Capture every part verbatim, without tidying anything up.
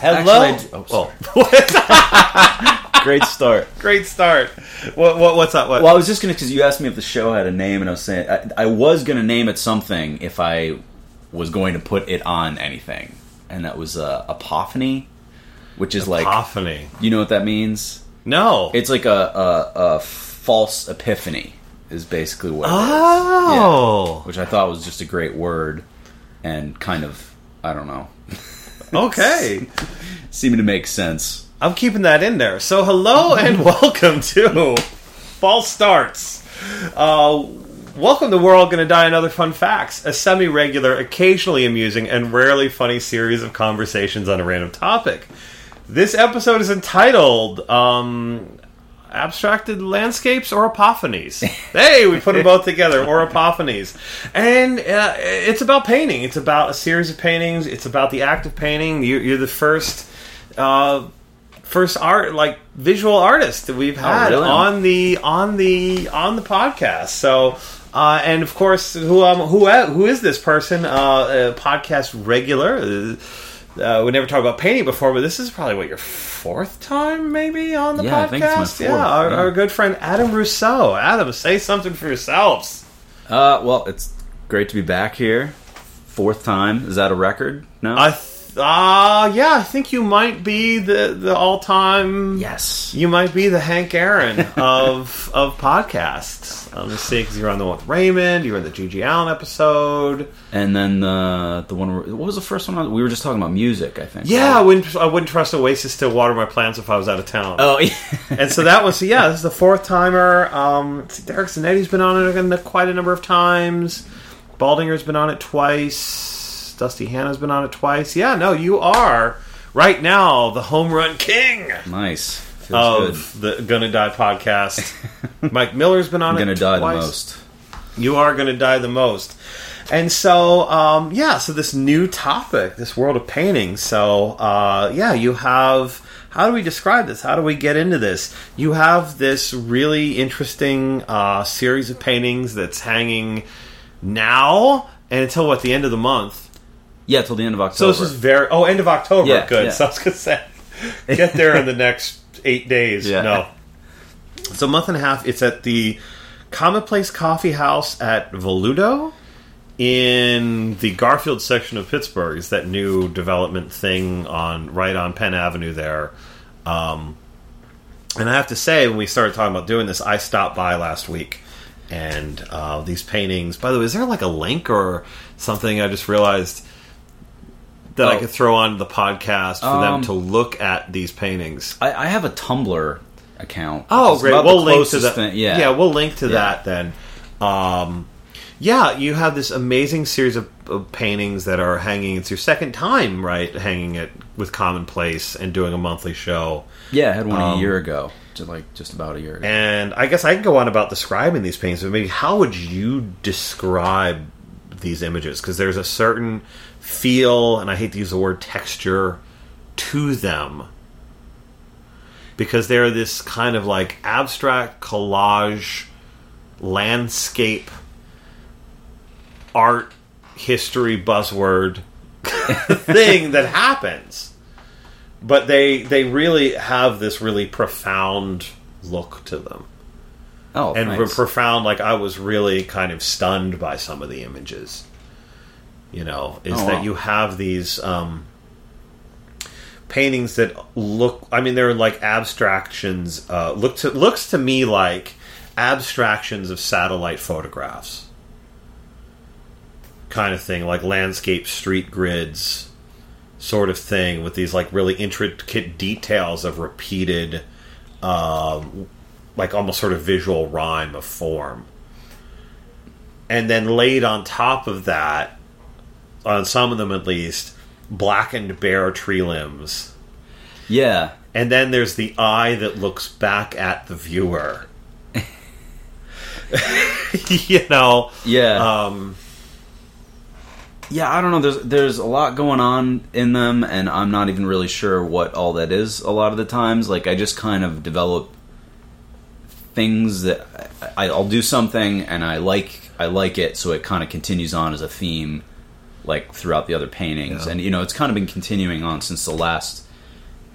Hello. Actually, oh, great start. Great start. What, what what's up? What? Well, I was just gonna because you asked me if the show had a name, and I was saying I, I was gonna name it something if I was going to put it on anything, and that was uh, Epiphany, which is like Epiphany. You know what that means? No, it's like a, a, a false epiphany. Is basically what it oh. is. Yeah. Which I thought was just a great word, and kind of I don't know. Okay, seeming to make sense. I'm keeping that in there. So hello and welcome to False Starts. Uh, welcome to We're All Gonna Die and Other Fun Facts, a semi-regular, occasionally amusing, and rarely funny series of conversations on a random topic. This episode is entitled um, Abstracted Landscapes or Epiphanies. Hey, we put them both together, or Epiphanies. And uh, it's about painting. It's about a series of paintings. It's about the act of painting. You're, you're the first... Uh, First art, like visual artist that we've had oh, really? on the on the on the podcast. So, uh, and of course, who um, who who is this person? Uh, a podcast regular. Uh, we never talked about painting before, but this is probably what your fourth time, maybe on the yeah, podcast. I think it's my fourth. Yeah, our, yeah, our good friend Adam Rousseau. Adam, say something for yourselves. Uh, well, it's great to be back here. Fourth time. Is that a record? No. I. Th- Uh, yeah, I think you might be the, the all-time... Yes. You might be the Hank Aaron of of podcasts. Let me see, because you were on the one with Raymond, you were in the G G Allen episode. And then the the one... Where, what was the first one? We were just talking about music, I think. Yeah, right? I, wouldn't, I wouldn't trust Oasis to water my plants if I was out of town. Oh, yeah. And so that was... So yeah, this is the fourth timer. Um, Derek Zanetti's been on it quite a number of times. Baldinger's been on it twice. Dusty Hannah's been on it twice. Yeah, no, you are right now the home run king. Nice. Feels of good. the Gonna Die podcast. Mike Miller's been on I'm it gonna die twice. the most. You are gonna die the most. And so, um, yeah, so this new topic, this world of painting. So, uh, yeah, you have... How do we describe this? How do we get into this? You have this really interesting uh, series of paintings that's hanging now and until, what, the end of the month? Yeah, till the end of October. So this is very... Oh, end of October. Yeah, Good. yeah. So I was going to say, get there in the next eight days. Yeah. No. So a month and a half. It's at the Commonplace Coffee House at Voluto in the Garfield section of Pittsburgh. It's that new development thing on right on Penn Avenue there. Um, and I have to say, when we started talking about doing this, I stopped by last week. And uh, these paintings... By the way, is there like a link or something? I just realized... that oh. I could throw on the podcast for um, them to look at these paintings. I, I have a Tumblr account. Oh, great! We'll link to that. Thing. Yeah, yeah, we'll link to yeah. that then. Um, yeah, you have this amazing series of, of paintings that are hanging. It's your second time, right? Hanging it with Commonplace and doing a monthly show. Yeah, I had one um, a year ago, just like just about a year ago. And I guess I can go on about describing these paintings. But maybe how would you describe these images? Because there's a certain feel, and I hate to use the word texture, to them. Because they're this kind of like abstract collage, landscape, art, history buzzword thing that happens. But they they really have this really profound look to them. Oh, and nice. profound, like I was really kind of stunned by some of the images. You know, is oh, that wow. you have these um, paintings that look... I mean, they're like abstractions. Uh, look to, looks to me like abstractions of satellite photographs. Kind of thing, like landscape street grids sort of thing, with these like really intricate details of repeated, um, like almost sort of visual rhyme of form. And then laid on top of that, on some of them at least, blackened bare tree limbs. Yeah. And then there's the eye that looks back at the viewer. You know? Yeah. Um, yeah, I don't know. There's there's a lot going on in them, and I'm not even really sure what all that is a lot of the times. Like, I just kind of develop things that... I, I'll do something, and I like I like it, so it kind of continues on as a theme, like, throughout the other paintings. Yeah. And, you know, it's kind of been continuing on since the last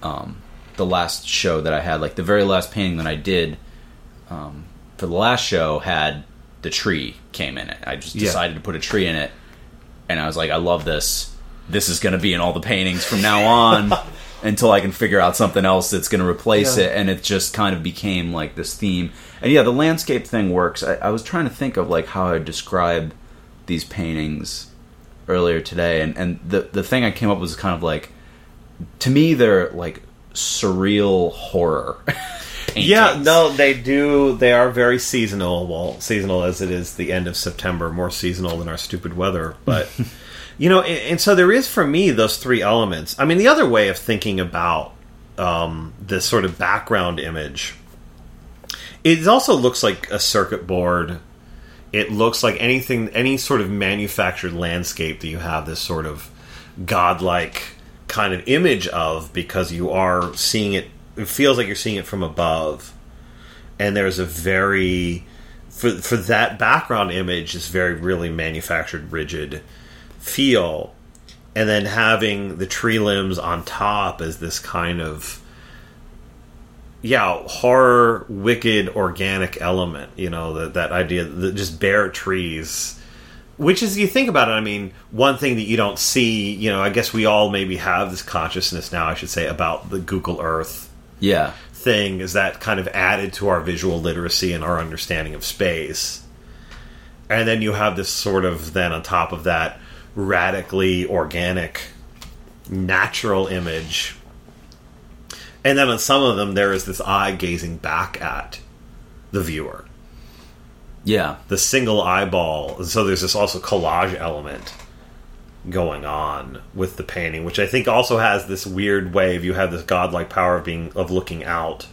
um, the last show that I had, like the very last painting that I did um, for the last show had the tree came in it. I just decided yeah. to put a tree in it, and I was like, I love this. This is going to be in all the paintings from now on until I can figure out something else that's going to replace yeah. it. And it just kind of became like this theme. And yeah, the landscape thing works. I, I was trying to think of like how I'd describe these paintings earlier today, and, and the the thing I came up with was kind of like, to me, they're like surreal horror. Yeah, no, they do. They are very seasonal. Well, seasonal as it is the end of September, more seasonal than our stupid weather. But, you know, and, and so there is for me those three elements. I mean, the other way of thinking about um, this sort of background image, it also looks like a circuit board. It looks like anything, any sort of manufactured landscape that you have this sort of godlike kind of image of, because you are seeing it. It feels like you're seeing it from above, and there's a very for for that background image is very really manufactured, rigid feel, and then having the tree limbs on top as this kind of yeah horror, wicked, organic element. You know, that that idea that just bare trees. Which is, you think about it, I mean, one thing that you don't see, you know, I guess we all maybe have this consciousness now, I should say, about the Google Earth yeah. thing, is that kind of added to our visual literacy and our understanding of space. And then you have this sort of, then on top of that, radically organic, natural image. And then on some of them, there is this eye gazing back at the viewer. Yeah. The single eyeball. So there's this also collage element going on with the painting, which I think also has this weird way of, you have this godlike power of being of looking out,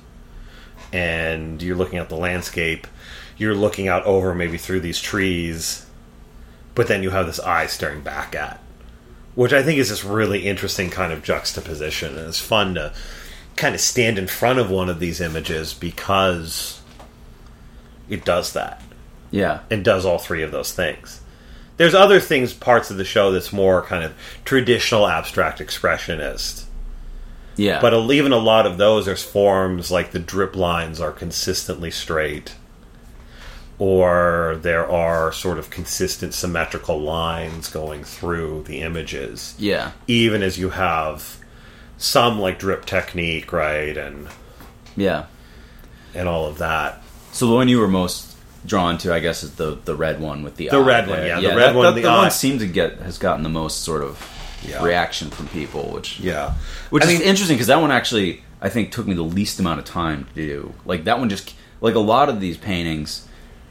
and you're looking at the landscape, you're looking out over maybe through these trees, but then you have this eye staring back at, which I think is this really interesting kind of juxtaposition, and it's fun to kind of stand in front of one of these images because it does that. Yeah. And does all three of those things. There's other things, parts of the show that's more kind of traditional abstract expressionist. Yeah. But even a lot of those, there's forms like the drip lines are consistently straight. Or there are sort of consistent symmetrical lines going through the images. Yeah. Even as you have some like drip technique, right? And yeah. And all of that. So the one you were most drawn to, I guess, is the the red one with the the eye red there. one, yeah, yeah the red that, one. That, the the eye. one seemed to get has gotten the most sort of yeah. reaction from people, which yeah, which I is mean, interesting because that one actually I think took me the least amount of time to do. Like that one just like a lot of these paintings,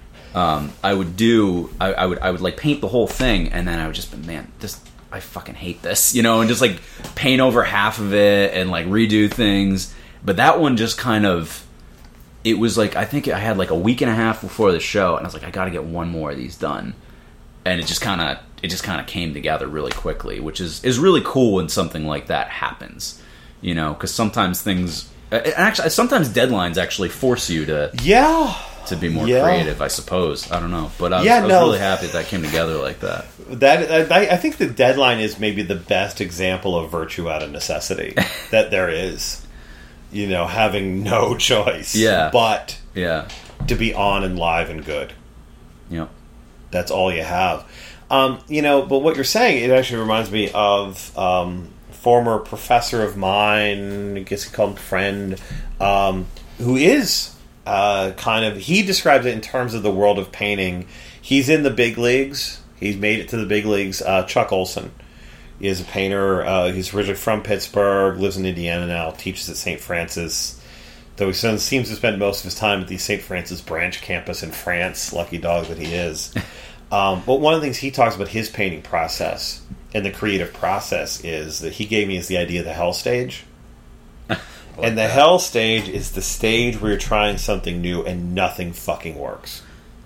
um, I would do. I, I would I would like paint the whole thing, and then I would just be, man, this I fucking hate this, you know, and just like paint over half of it and like redo things. But that one just kind of. It was like, I think I had like a week and a half before the show, and I was like, I got to get one more of these done. And it just kind of, it just kind of came together really quickly, which is, is really cool when something like that happens, you know, because sometimes things, actually, sometimes deadlines actually force you to, yeah, to be more yeah. creative, I suppose. I don't know, but I was, yeah, I was no. really happy that, that came together like that. That I, I think the deadline is maybe the best example of virtue out of necessity that there is. You know, having no choice, yeah, but yeah, to be on and live and good. Yep. That's all you have. Um, you know, but what you're saying, it actually reminds me of um, former professor of mine, I guess you call him friend, um, who is uh, kind of, he describes it in terms of the world of painting. He's in the big leagues. He's made it to the big leagues. Uh, Chuck Olson. He is a painter. Uh, he's originally from Pittsburgh, lives in Indiana now, teaches at Saint Francis. Though he seems to spend most of his time at the Saint Francis branch campus in France. Lucky dog that he is. Um, but one of the things he talks about his painting process and the creative process is that he gave me is the idea of the hell stage. Like and the that. hell stage is the stage where you're trying something new and nothing fucking works.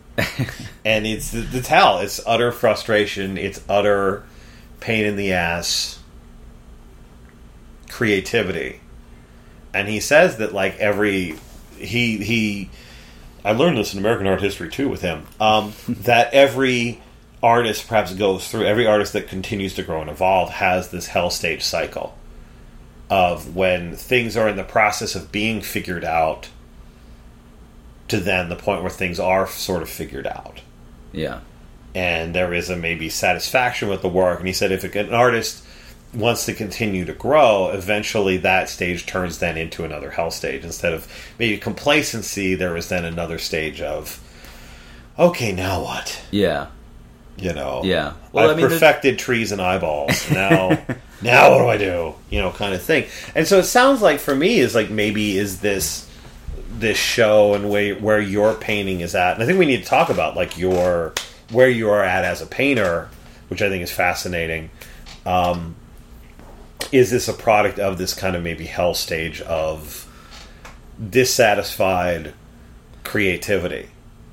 And it's the, the hell. It's utter frustration. It's utter pain in the ass creativity. And he says that like every he he I learned this in American art history too with him, um, that every artist perhaps goes through, every artist that continues to grow and evolve has this hell stage cycle of when things are in the process of being figured out to then the point where things are sort of figured out. Yeah. And there is a maybe satisfaction with the work. And he said if an artist wants to continue to grow, eventually that stage turns then into another hell stage. Instead of maybe complacency, there is then another stage of, okay, now what? Yeah. You know? Yeah. Well, I've I mean, perfected there's... trees and eyeballs. Now, now what do I do? You know, kind of thing. And so it sounds like for me is like maybe is this this show and way where your painting is at. And I think we need to talk about like your where you are at as a painter, which I think is fascinating. Um, is this a product of this kind of maybe hell stage of dissatisfied creativity?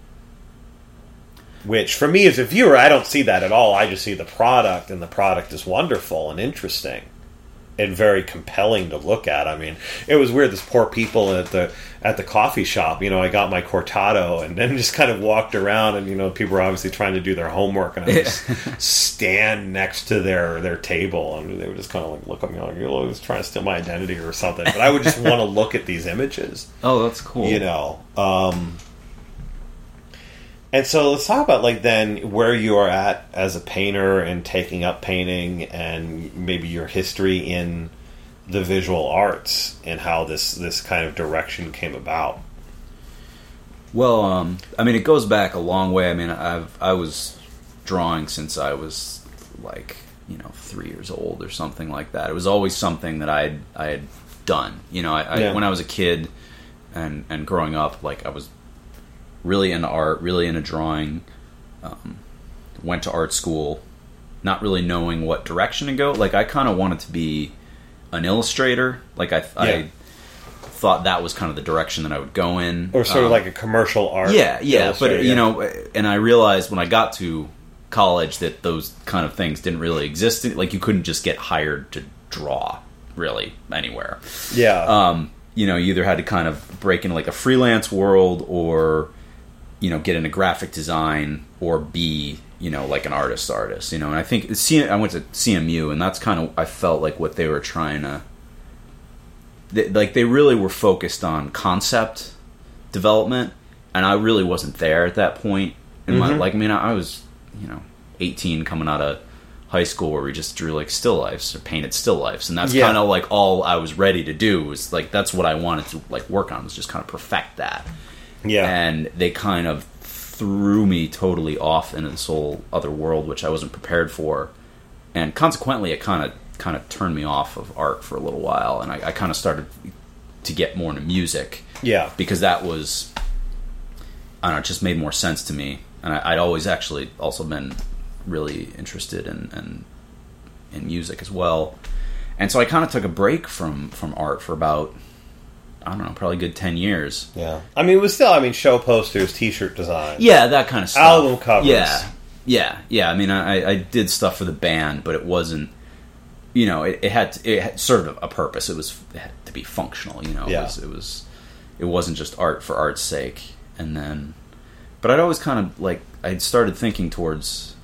Which, for me as a viewer, I don't see that at all. I just see the product, and the product is wonderful and interesting and very compelling to look at. I mean, it was weird. This poor people at the at the coffee shop, you know, I got my cortado and then just kind of walked around, and, you know, people were obviously trying to do their homework, and I would just stand next to their, their table, and they would just kind of like look at me like, you know, trying to steal my identity or something. But I would just want to look at these images. Oh, that's cool. You know, um... And so let's talk about, like, then where you are at as a painter and taking up painting and maybe your history in the visual arts and how this, this kind of direction came about. Well, um, I mean, it goes back a long way. I mean, I've I was drawing since I was, like, you know, three years old or something like that. It was always something that I had, I had done. You know, I, I, yeah. when I was a kid and, and growing up, like, I was really into art, really into drawing, um, went to art school, not really knowing what direction to go. Like, I kind of wanted to be an illustrator. Like, I, yeah. I thought that was kind of the direction that I would go in. Or sort um, of like a commercial art. Yeah, yeah. But, yeah. you know, and I realized when I got to college that those kind of things didn't really exist. Like, you couldn't just get hired to draw, really, anywhere. Yeah. Um, you know, you either had to kind of break into, like, a freelance world or, you know, get into graphic design or be, you know, like an artist artist, you know. And I think C- I went to C M U, and that's kind of, I felt like what they were trying to, they, like they really were focused on concept development, and I really wasn't there at that point in mm-hmm. my, like, I mean, I, I was, you know, eighteen coming out of high school where we just drew like still lifes or painted still lifes, and that's yeah. kind of like all I was ready to do was like, that's what I wanted to like work on, was just kind of perfect that. Yeah, and they kind of threw me totally off into this whole other world, which I wasn't prepared for, and consequently, it kind of kind of turned me off of art for a little while, and I, I kind of started to get more into music. Yeah, because that was, I don't know, it just made more sense to me, and I, I'd always actually also been really interested in, in in music as well, and so I kind of took a break from from art for about, I don't know, probably a good ten years. Yeah. I mean, it was still, I mean, show posters, t-shirt design. Yeah, that kind of stuff. Album covers. Yeah. Yeah. Yeah. I mean, I, I did stuff for the band, but it wasn't, you know, it, it had to, it had served a purpose. It was it had to be functional, you know. Yeah. It was, it was, it wasn't just art for art's sake. And then, but I'd always kind of, like, I'd started thinking towards,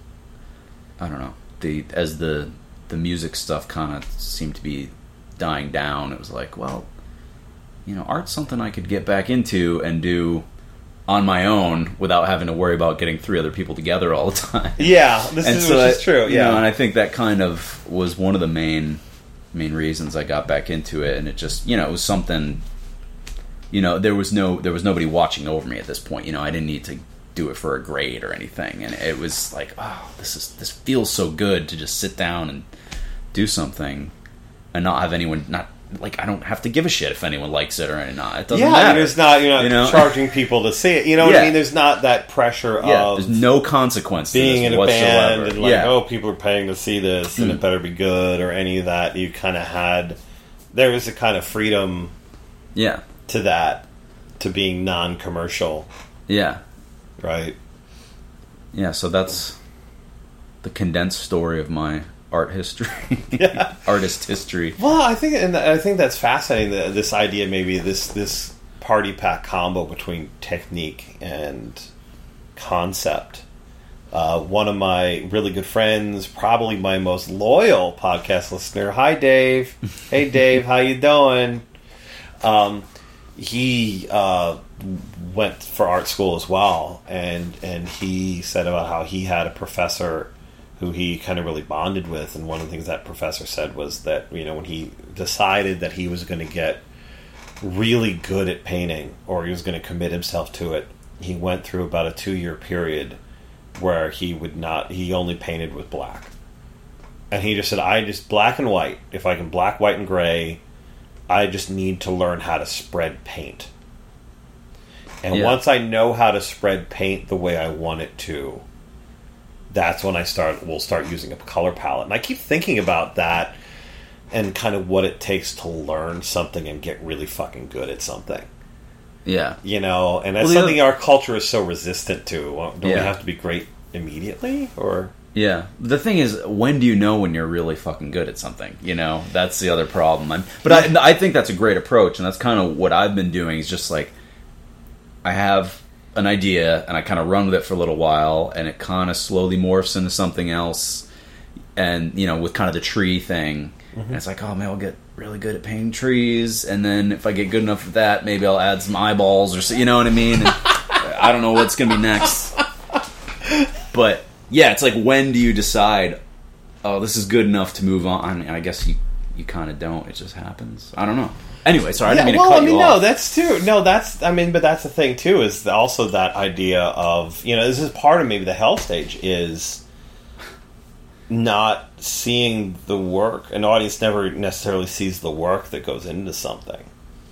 I don't know, the, as the, the music stuff kind of seemed to be dying down, it was like, well, you know, art's something I could get back into and do on my own without having to worry about getting three other people together all the time. Yeah, this and is, so which is true. Yeah, you know, and I think that kind of was one of the main main reasons I got back into it. And it just, you know, it was something. You know, there was no there was nobody watching over me at this point. You know, I didn't need to do it for a grade or anything, and it was like, oh, this is this feels so good to just sit down and do something and not have anyone not. Like, I don't have to give a shit if anyone likes it or not. It doesn't yeah, matter. I mean, it's not, you're not you know? charging people to see it. You know what yeah. I mean? There's not that pressure yeah, of... there's no consequence being to this in a whatsoever. band and like, yeah. oh, people are paying to see this mm. and it better be good or any of that. You kind of had... There was a kind of freedom yeah. to that, to being non-commercial. Yeah. Right? Yeah, so that's the condensed story of my art history, yeah. artist history. Well, I think, and I think that's fascinating. That this idea, maybe this this party pack combo between technique and concept, Uh, one of my really good friends, probably my most loyal podcast listener. Hi, Dave. Hey, Dave. How you doing? Um, he uh, went for art school as well, and and he said about how he had a professor who he kind of really bonded with, and one of the things that professor said was that, you know, when he decided that he was going to get really good at painting, or he was going to commit himself to it, he went through about a two-year period where he would not, he only painted with black. And he just said, I just, black and white, if I can black, white, and gray, I just need to learn how to spread paint. And yeah. once I know how to spread paint the way I want it to, that's when I start, we'll start using a color palette. And I keep thinking about that and kind of what it takes to learn something and get really fucking good at something. Yeah. You know, and that's well, something other... our culture is so resistant to. Don't yeah. we have to be great immediately? Or yeah. The thing is, when do you know when you're really fucking good at something? You know, that's the other problem. I'm, but I, I think that's a great approach, and that's kind of what I've been doing, is just like, I have an idea, and I kind of run with it for a little while, and it kind of slowly morphs into something else. And, you know, with kind of the tree thing, mm-hmm. and it's like, oh, man, I'll get really good at painting trees, and then if I get good enough at that, maybe I'll add some eyeballs, or so, you know what I mean? And I don't know what's going to be next. But, yeah, it's like, when do you decide, oh, this is good enough to move on? I mean, I guess you, you kind of don't. It just happens. I don't know. Anyway, sorry, yeah, I didn't mean well, to cut I mean, you no, off. that's too. No, that's. I mean, but that's the thing too. Is also that idea of, you know, this is part of maybe the hell stage, is not seeing the work. An audience never necessarily sees the work that goes into something,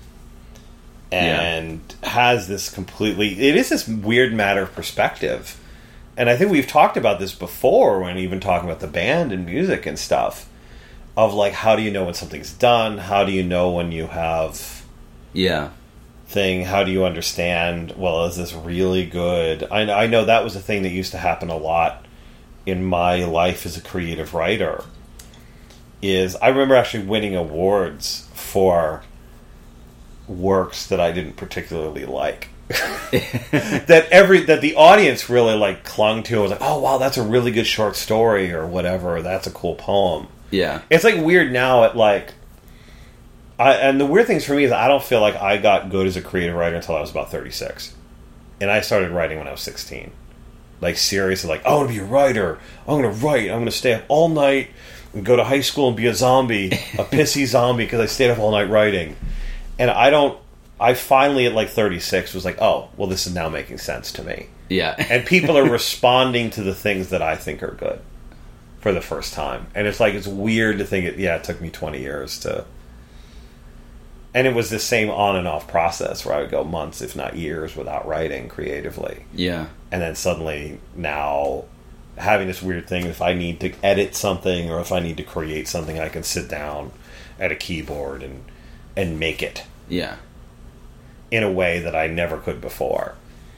and yeah. has this completely. It is this weird matter of perspective, and I think we've talked about this before when even talking about the band and music and stuff. Of like, how do you know when something's done? How do you know when you have yeah thing? How do you understand, well, is this really good? I, I know that was a thing that used to happen a lot in my life as a creative writer. Is I remember actually winning awards for works that I didn't particularly like. that every that the audience really like clung to. I was like, oh wow, that's a really good short story or whatever. Or that's a cool poem. Yeah, it's like weird now. At like, I and the weird things for me is I don't feel like I got good as a creative writer until I was about thirty-six, and I started writing when I was sixteen. Like seriously, like I want to be a writer. I'm going to write. I'm going to stay up all night and go to high school and be a zombie, a pissy zombie because I stayed up all night writing. And I don't. I finally at like thirty-six was like, oh, well, this is now making sense to me. Yeah, and people are responding to the things that I think are good. For the first time. And it's like, it's weird to think it, yeah, it took me twenty years to, and it was the same on and off process where I would go months, if not years, without writing creatively. Yeah. And then suddenly now having this weird thing, if I need to edit something or if I need to create something, I can sit down at a keyboard and, and make it. Yeah. In a way that I never could before.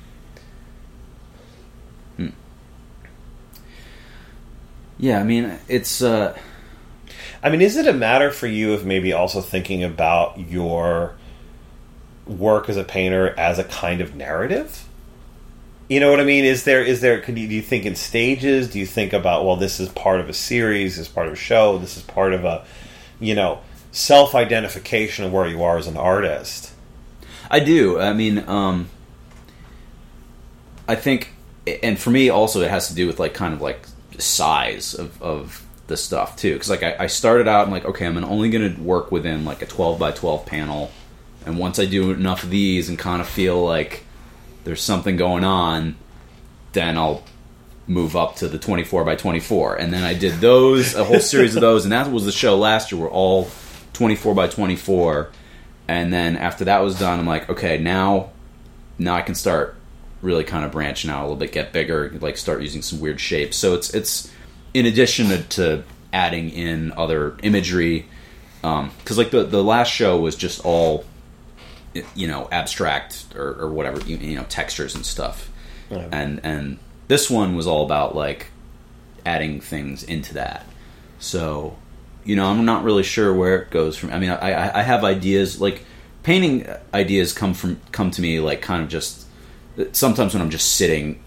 Yeah, I mean, it's... Uh... I mean, is it a matter for you of maybe also thinking about your work as a painter as a kind of narrative? You know what I mean? Is there, is there, could you, do you think in stages? Do you think about, well, this is part of a series, this is part of a show, this is part of a, you know, self-identification of where you are as an artist? I do. I mean, um... I think, and for me also it has to do with, like, kind of, like, size of, of the stuff too, because like I, I started out and like, okay, I'm only going to work within like a twelve by twelve panel, and once I do enough of these and kind of feel like there's something going on, then I'll move up to the twenty-four by twenty-four, and then I did those, a whole series of those, and that was the show last year, were all twenty-four by twenty-four, and then after that was done, I'm like, okay, now now I can start really kind of branching out a little bit, get bigger, like start using some weird shapes. So it's it's in addition to, to adding in other imagery, um, because like the the last show was just all, you know, abstract or, or whatever, you, you know, textures and stuff, yeah. and and this one was all about like adding things into that. So, you know, I'm not really sure where it goes from. I mean, I I have ideas, like painting ideas come from come to me like kind of just. Sometimes when I'm just sitting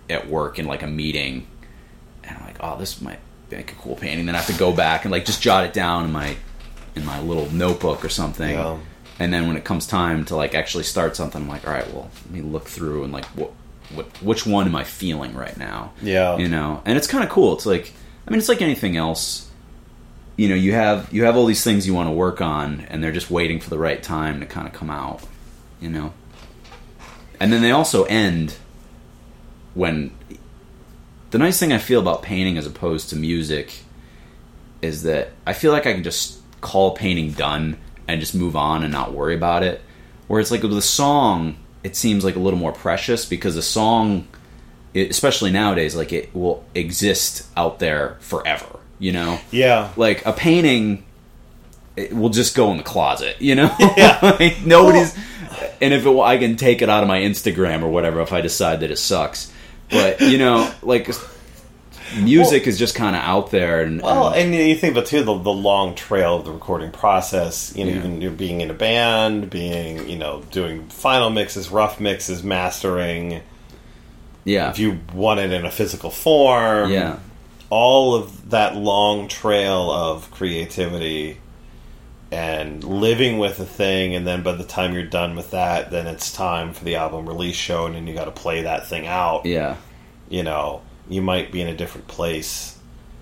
at work in like a meeting, and I'm like, oh, this might make a cool painting. Then I have to go back and like just jot it down in my in my little notebook or something. Yeah. And then when it comes time to like actually start something, I'm like, all right, well, let me look through and like what what which one am I feeling right now? Yeah, you know. And it's kind of cool. It's like, I mean, it's like anything else. You know, you have you have all these things you want to work on, and they're just waiting for the right time to kind of come out. You know. And then they also end when... The nice thing I feel about painting as opposed to music is that I feel like I can just call a painting done and just move on and not worry about it. Where it's like with a song, it seems like a little more precious because a song, especially nowadays, like it will exist out there forever, you know? Yeah. Like a painting, it will just go in the closet, you know? Yeah. Like nobody's... And if it, I can take it out of my Instagram or whatever if I decide that it sucks. But, you know, like, music well, is just kind of out there. And, well, and, and you think about, too, the, the long trail of the recording process. You know, yeah. even you're being in a band, being, you know, doing final mixes, rough mixes, mastering. Yeah. If you want it in a physical form. Yeah. All of that long trail of creativity and living with a thing, and then by the time you're done with that, then it's time for the album release show, and then you got to play that thing out. Yeah, you know, you might be in a different place.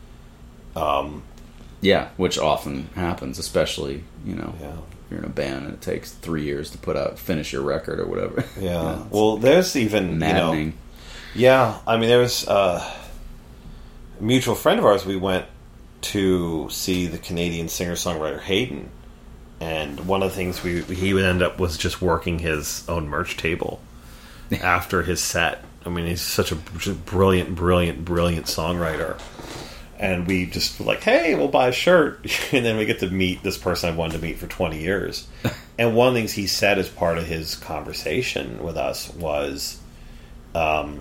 Um, yeah, which often happens, especially you know, yeah. if you're in a band and it takes three years to put out, finish your record or whatever. Yeah, yeah well, there's even maddening. You know, yeah, I mean, there was uh, a mutual friend of ours. We went to see the Canadian singer-songwriter Hayden, and one of the things we he would end up was just working his own merch table after his set. I mean, he's such a brilliant, brilliant, brilliant songwriter, and we just were like, hey, we'll buy a shirt, and then we get to meet this person I've wanted to meet for twenty years. And one of the things he said as part of his conversation with us was um,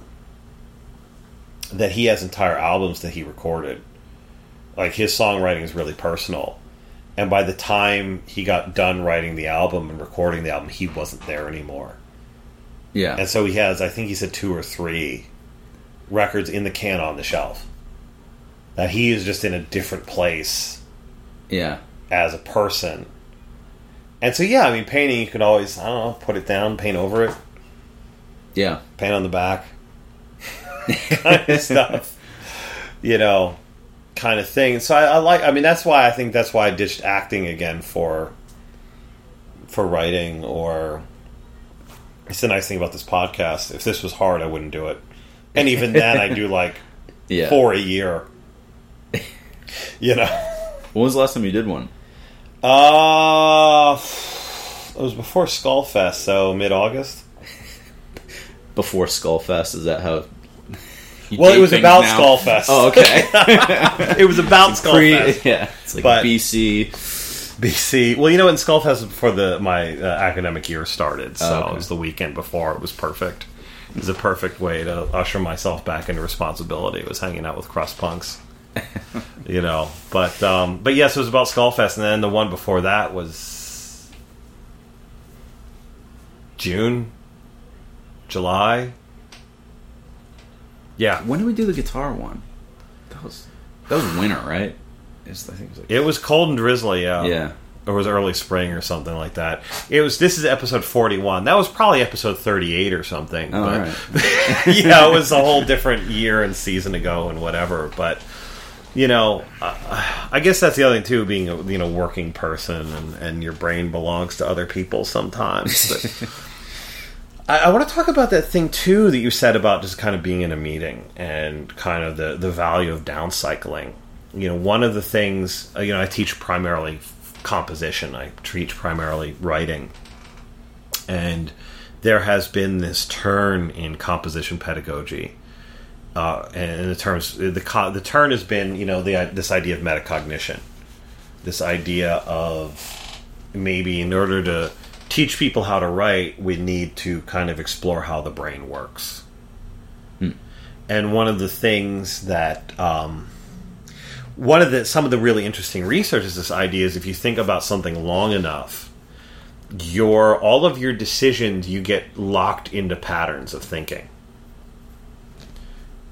that he has entire albums that he recorded. Like, his songwriting is really personal. And by the time he got done writing the album and recording the album, he wasn't there anymore. Yeah. And so he has, I think he said two or three records in the can on the shelf. That he is just in a different place. Yeah. As a person. And so, yeah, I mean, painting, you could always, I don't know, put it down, paint over it. Yeah. Paint on the back. Kind of stuff. You know... kind of thing. So I, I like, I mean, that's why I think that's why I ditched acting again for for writing. Or it's the nice thing about this podcast. If this was hard, I wouldn't do it. And even then, I do like yeah. four a year. You know. When was the last time you did one? Uh, it was before Skullfest, so mid-August. Before Skullfest, is that how? You well, it was about now? Skullfest. Oh, okay. It was about it's Skullfest. Pre, yeah, it's like but, B C. B C. Well, you know, in Skullfest was before the my uh, academic year started, so oh, okay. It was the weekend before. It was perfect. It was a perfect way to usher myself back into responsibility. It was hanging out with crust punks, you know. But um, but yes, it was about Skullfest, and then the one before that was June, July. Yeah. When did we do the guitar one? That was that was winter, right? It's, I think it was, like, it was cold and drizzly. Yeah. Yeah. Or it was early spring or something like that. It was. This is episode forty-one. That was probably episode thirty-eight or something. Oh, but, all right. Yeah, it was a whole different year and season ago and whatever. But you know, uh, I guess that's the other thing too. Being a you know working person and, and your brain belongs to other people sometimes. But I, I want to talk about that thing too that you said about just kind of being in a meeting and kind of the the value of downcycling. You know, one of the things you know I teach primarily composition. I teach primarily writing, and there has been this turn in composition pedagogy. Uh, and in the terms, the the turn has been, you know, the this idea of metacognition, this idea of maybe in order to teach people how to write, we need to kind of explore how the brain works. Hmm. And one of the things that um, one of the some of the really interesting research is this idea is if you think about something long enough, your all of your decisions you get locked into patterns of thinking.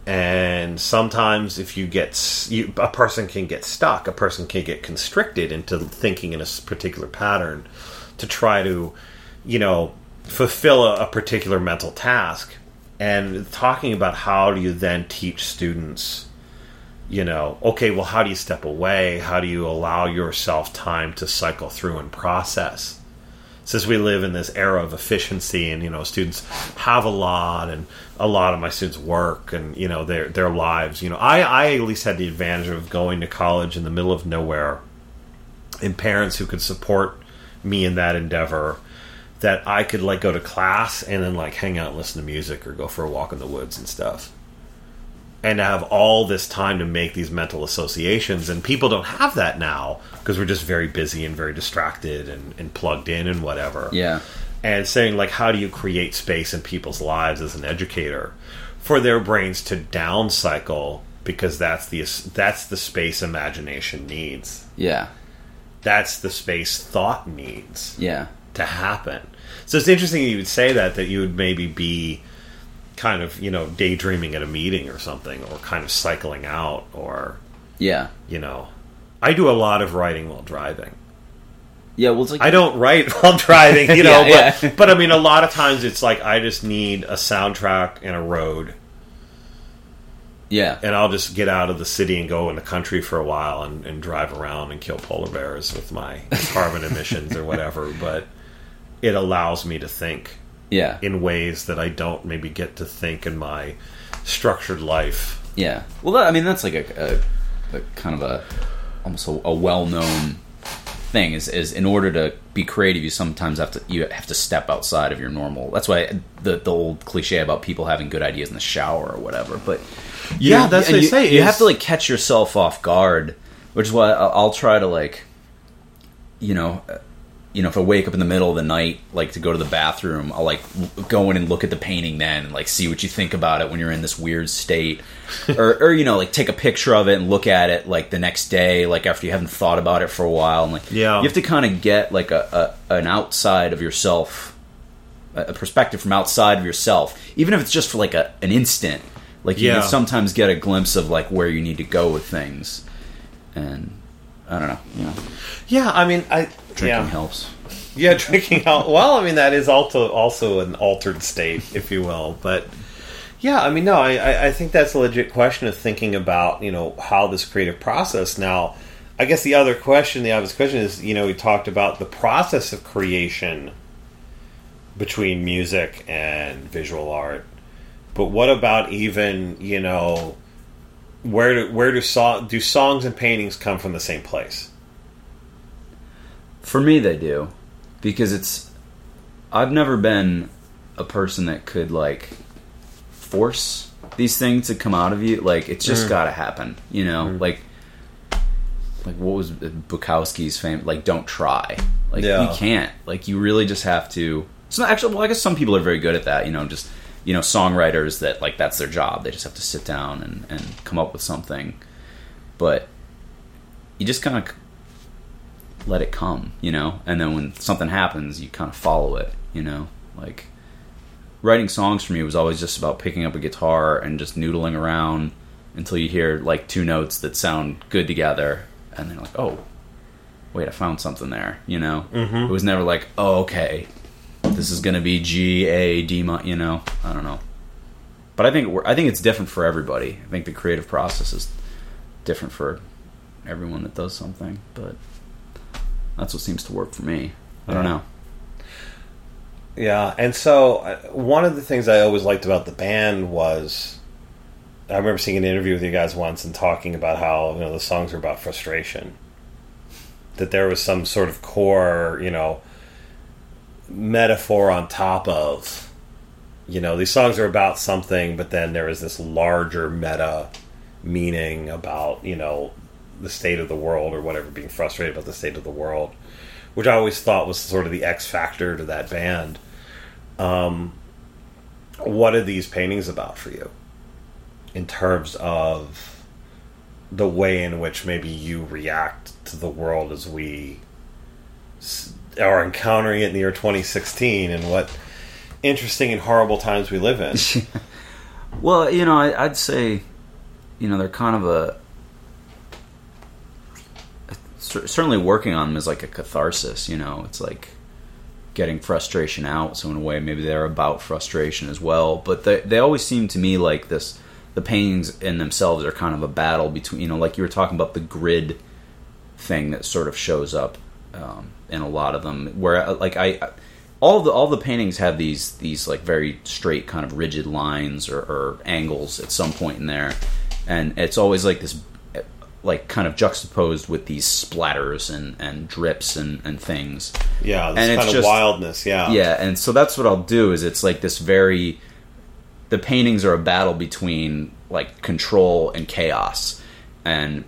And sometimes if you get, you, a person can get stuck, a person can get constricted into thinking in a particular pattern to try to, you know, fulfill a, a particular mental task. And talking about how do you then teach students, you know, okay, well, how do you step away? How do you allow yourself time to cycle through and process? Since we live in this era of efficiency and, you know, students have a lot and a lot of my students work and, you know, their their lives, you know, I, I at least had the advantage of going to college in the middle of nowhere and parents who could support me in that endeavor, that I could, like, go to class and then, like, hang out and listen to music or go for a walk in the woods and stuff. And to have all this time to make these mental associations. And people don't have that now because we're just very busy and very distracted and, and plugged in and whatever. Yeah. And saying, like, how do you create space in people's lives as an educator for their brains to down cycle, because that's the that's the space imagination needs. Yeah. That's the space thought needs. Yeah. To happen. So it's interesting you would say that, that you would maybe be kind of, you know, daydreaming at a meeting or something, or kind of cycling out, or, yeah, you know, I do a lot of writing while driving. Yeah, well, it's like, I don't write while driving, you know, yeah, but, yeah. but I mean, a lot of times it's like I just need a soundtrack and a road. Yeah. And I'll just get out of the city and go in the country for a while and, and drive around and kill polar bears with my carbon emissions or whatever, but it allows me to think. Yeah. In ways that I don't maybe get to think in my structured life. Yeah. Well, that, I mean, that's like a, a, a kind of a almost a, a well-known thing. Is, is in order to be creative, you sometimes have to you have to step outside of your normal. That's why the the old cliche about people having good ideas in the shower or whatever. But you, yeah, that's what they you, say. You is, have to like catch yourself off guard, which is why I'll, I'll try to like, you know. You know, if I wake up in the middle of the night, like to go to the bathroom, I'll like go in and look at the painting then, and like see what you think about it when you're in this weird state, or, or you know, like take a picture of it and look at it like the next day, like after you haven't thought about it for a while, and like yeah. you have to kind of get like a, a an outside of yourself, a perspective from outside of yourself, even if it's just for like a an instant. Like you yeah. can sometimes get a glimpse of like where you need to go with things, and I don't know, you know. Yeah, I mean, I drinking yeah. helps. Yeah, drinking helps. Well, I mean, that is also also an altered state, if you will. But yeah, I mean, no, I I think that's a legit question of thinking about, you know, how this creative process. Now, I guess the other question, the obvious question is, you know, we talked about the process of creation between music and visual art, but what about even, you know, where do where do so, do songs and paintings come from the same place? For me, they do, because it's. I've never been a person that could like force these things to come out of you. Like it's just mm. got to happen, you know. Mm. Like, like what was Bukowski's fame? Like, don't try. Like yeah. you can't. Like you really just have to. It's not actually. Well, I guess some people are very good at that. You know, just you know, songwriters that like that's their job. They just have to sit down and, and come up with something. But you just kind of let it come, you know, and then when something happens, you kind of follow it, you know. Like writing songs for me was always just about picking up a guitar and just noodling around until you hear like two notes that sound good together, and then like, oh, wait, I found something there, you know. Mm-hmm. It was never like, oh, okay, this is going to be G A D, you know. I don't know, but I think we're, I think it's different for everybody. I think the creative process is different for everyone that does something, but that's what seems to work for me. I don't know. Yeah, and so uh, one of the things I always liked about the band was, I remember seeing an interview with you guys once and talking about how, you know, the songs are about frustration. That there was some sort of core, you know, metaphor on top of, you know, these songs are about something, but then there is this larger meta meaning about, you know, the state of the world or whatever, being frustrated about the state of the world, which I always thought was sort of the X factor to that band. Um, what are these paintings about for you in terms of the way in which maybe you react to the world as we are encountering it in the year twenty sixteen, and what interesting and horrible times we live in? Well, you know, I, I'd say, you know, they're kind of a... Certainly working on them is like a catharsis, you know. It's like getting frustration out, so in a way maybe they're about frustration as well. But they, they always seem to me like this... The paintings in themselves are kind of a battle between, you know, like you were talking about the grid thing that sort of shows up um, in a lot of them. Where, like, I... All the all the paintings have these these like very straight kind of rigid lines or, or angles at some point in there, and it's always like this like kind of juxtaposed with these splatters and, and drips and, and things. Yeah, this and kind it's of just, wildness. Yeah, yeah, and so that's what I'll do. Is it's like this very the paintings are a battle between like control and chaos, and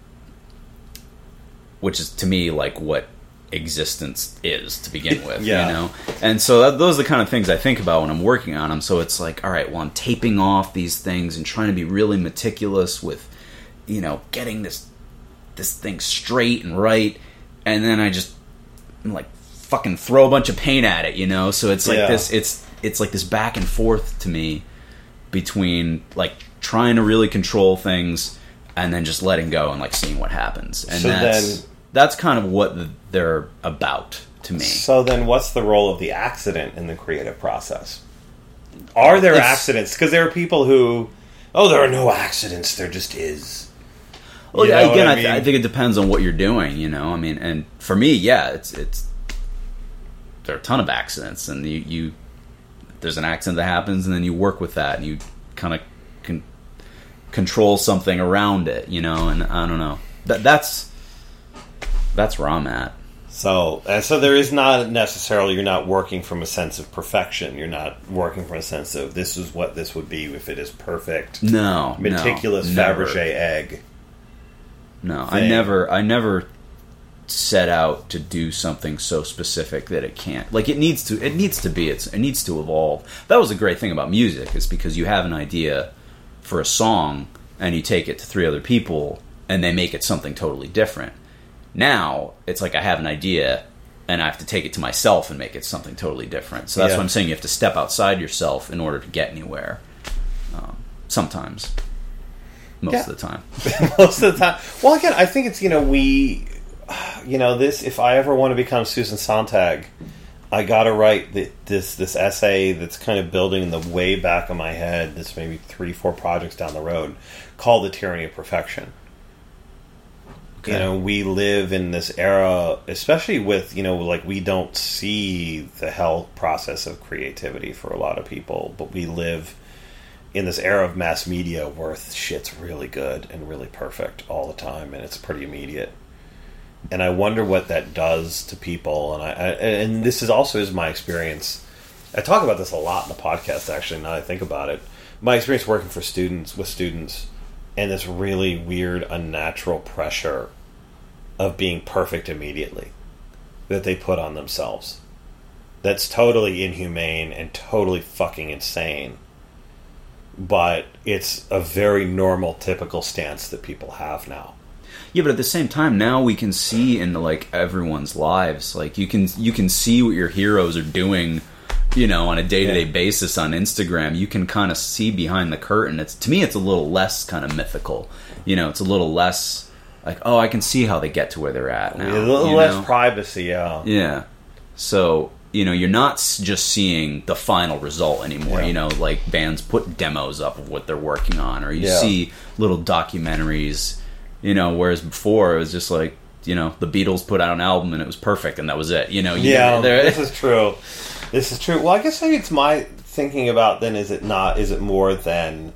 which is to me like what existence is to begin with. Yeah. You know, and so that, those are the kind of things I think about when I'm working on them. So it's like, all right, well, I'm taping off these things and trying to be really meticulous with, you know, getting this this thing straight and right, and then I just like fucking throw a bunch of paint at it, you know. So it's like yeah. this it's it's like this back and forth to me between like trying to really control things and then just letting go and like seeing what happens. And so that's then that's kind of what the, they're about to me. So then what's the role of the accident in the creative process? Are there It's, accidents? Because there are people who, oh, there are no accidents, there just is. Well, You yeah, know again, what I, I th- mean? I think it depends on what you're doing, you know? I mean, and for me, yeah, it's, it's, there are a ton of accidents, and you, you there's an accident that happens, and then you work with that, and you kind of can control something around it, you know? And I don't know. That, that's, that's where I'm at. So, and so there is not necessarily, you're not working from a sense of perfection. You're not working from a sense of this is what this would be if it is perfect. No, Meticulous no, never. Fabergé egg. No, I thing. never, I never set out to do something so specific that it can't. Like it needs to, it needs to be, it's, it needs to evolve. That was a great thing about music, is because you have an idea for a song and you take it to three other people and they make it something totally different. Now it's like I have an idea and I have to take it to myself and make it something totally different. So that's Yeah. what I'm saying. You have to step outside yourself in order to get anywhere. Um, sometimes. Most Yeah. of the time. Most of the time. Well, again, I think it's, you know, we, you know, this, if I ever want to become Susan Sontag, I got to write the, this this essay that's kind of building in the way back of my head, this maybe three, four projects down the road, called The Tyranny of Perfection. Okay. You know, we live in this era, especially with, you know, like we don't see the hell process of creativity for a lot of people, but we live in this era of mass media where shit's really good and really perfect all the time, and it's pretty immediate. And I wonder what that does to people. And I, I and this is also is my experience. I talk about this a lot in the podcast, actually, now that I think about it. My experience working for students, with students, and this really weird, unnatural pressure of being perfect immediately that they put on themselves. That's totally inhumane and totally fucking insane. But it's a very normal, typical stance that people have now. Yeah, but at the same time, now we can see into like everyone's lives. Like you can you can see what your heroes are doing, you know, on a day to day basis on Instagram. You can kind of see behind the curtain. It's to me, it's a little less kind of mythical. You know, it's a little less like, oh, I can see how they get to where they're at now. A little you less know? privacy, yeah. Yeah. So, you know, you're not s- just seeing the final result anymore. Yeah. You know, like bands put demos up of what they're working on, or you Yeah. see little documentaries. You know, whereas before it was just like, you know, the Beatles put out an album and it was perfect and that was it. You know, you, Yeah, there- this is true. This is true. Well, I guess maybe it's my thinking about then, is it not, is it more than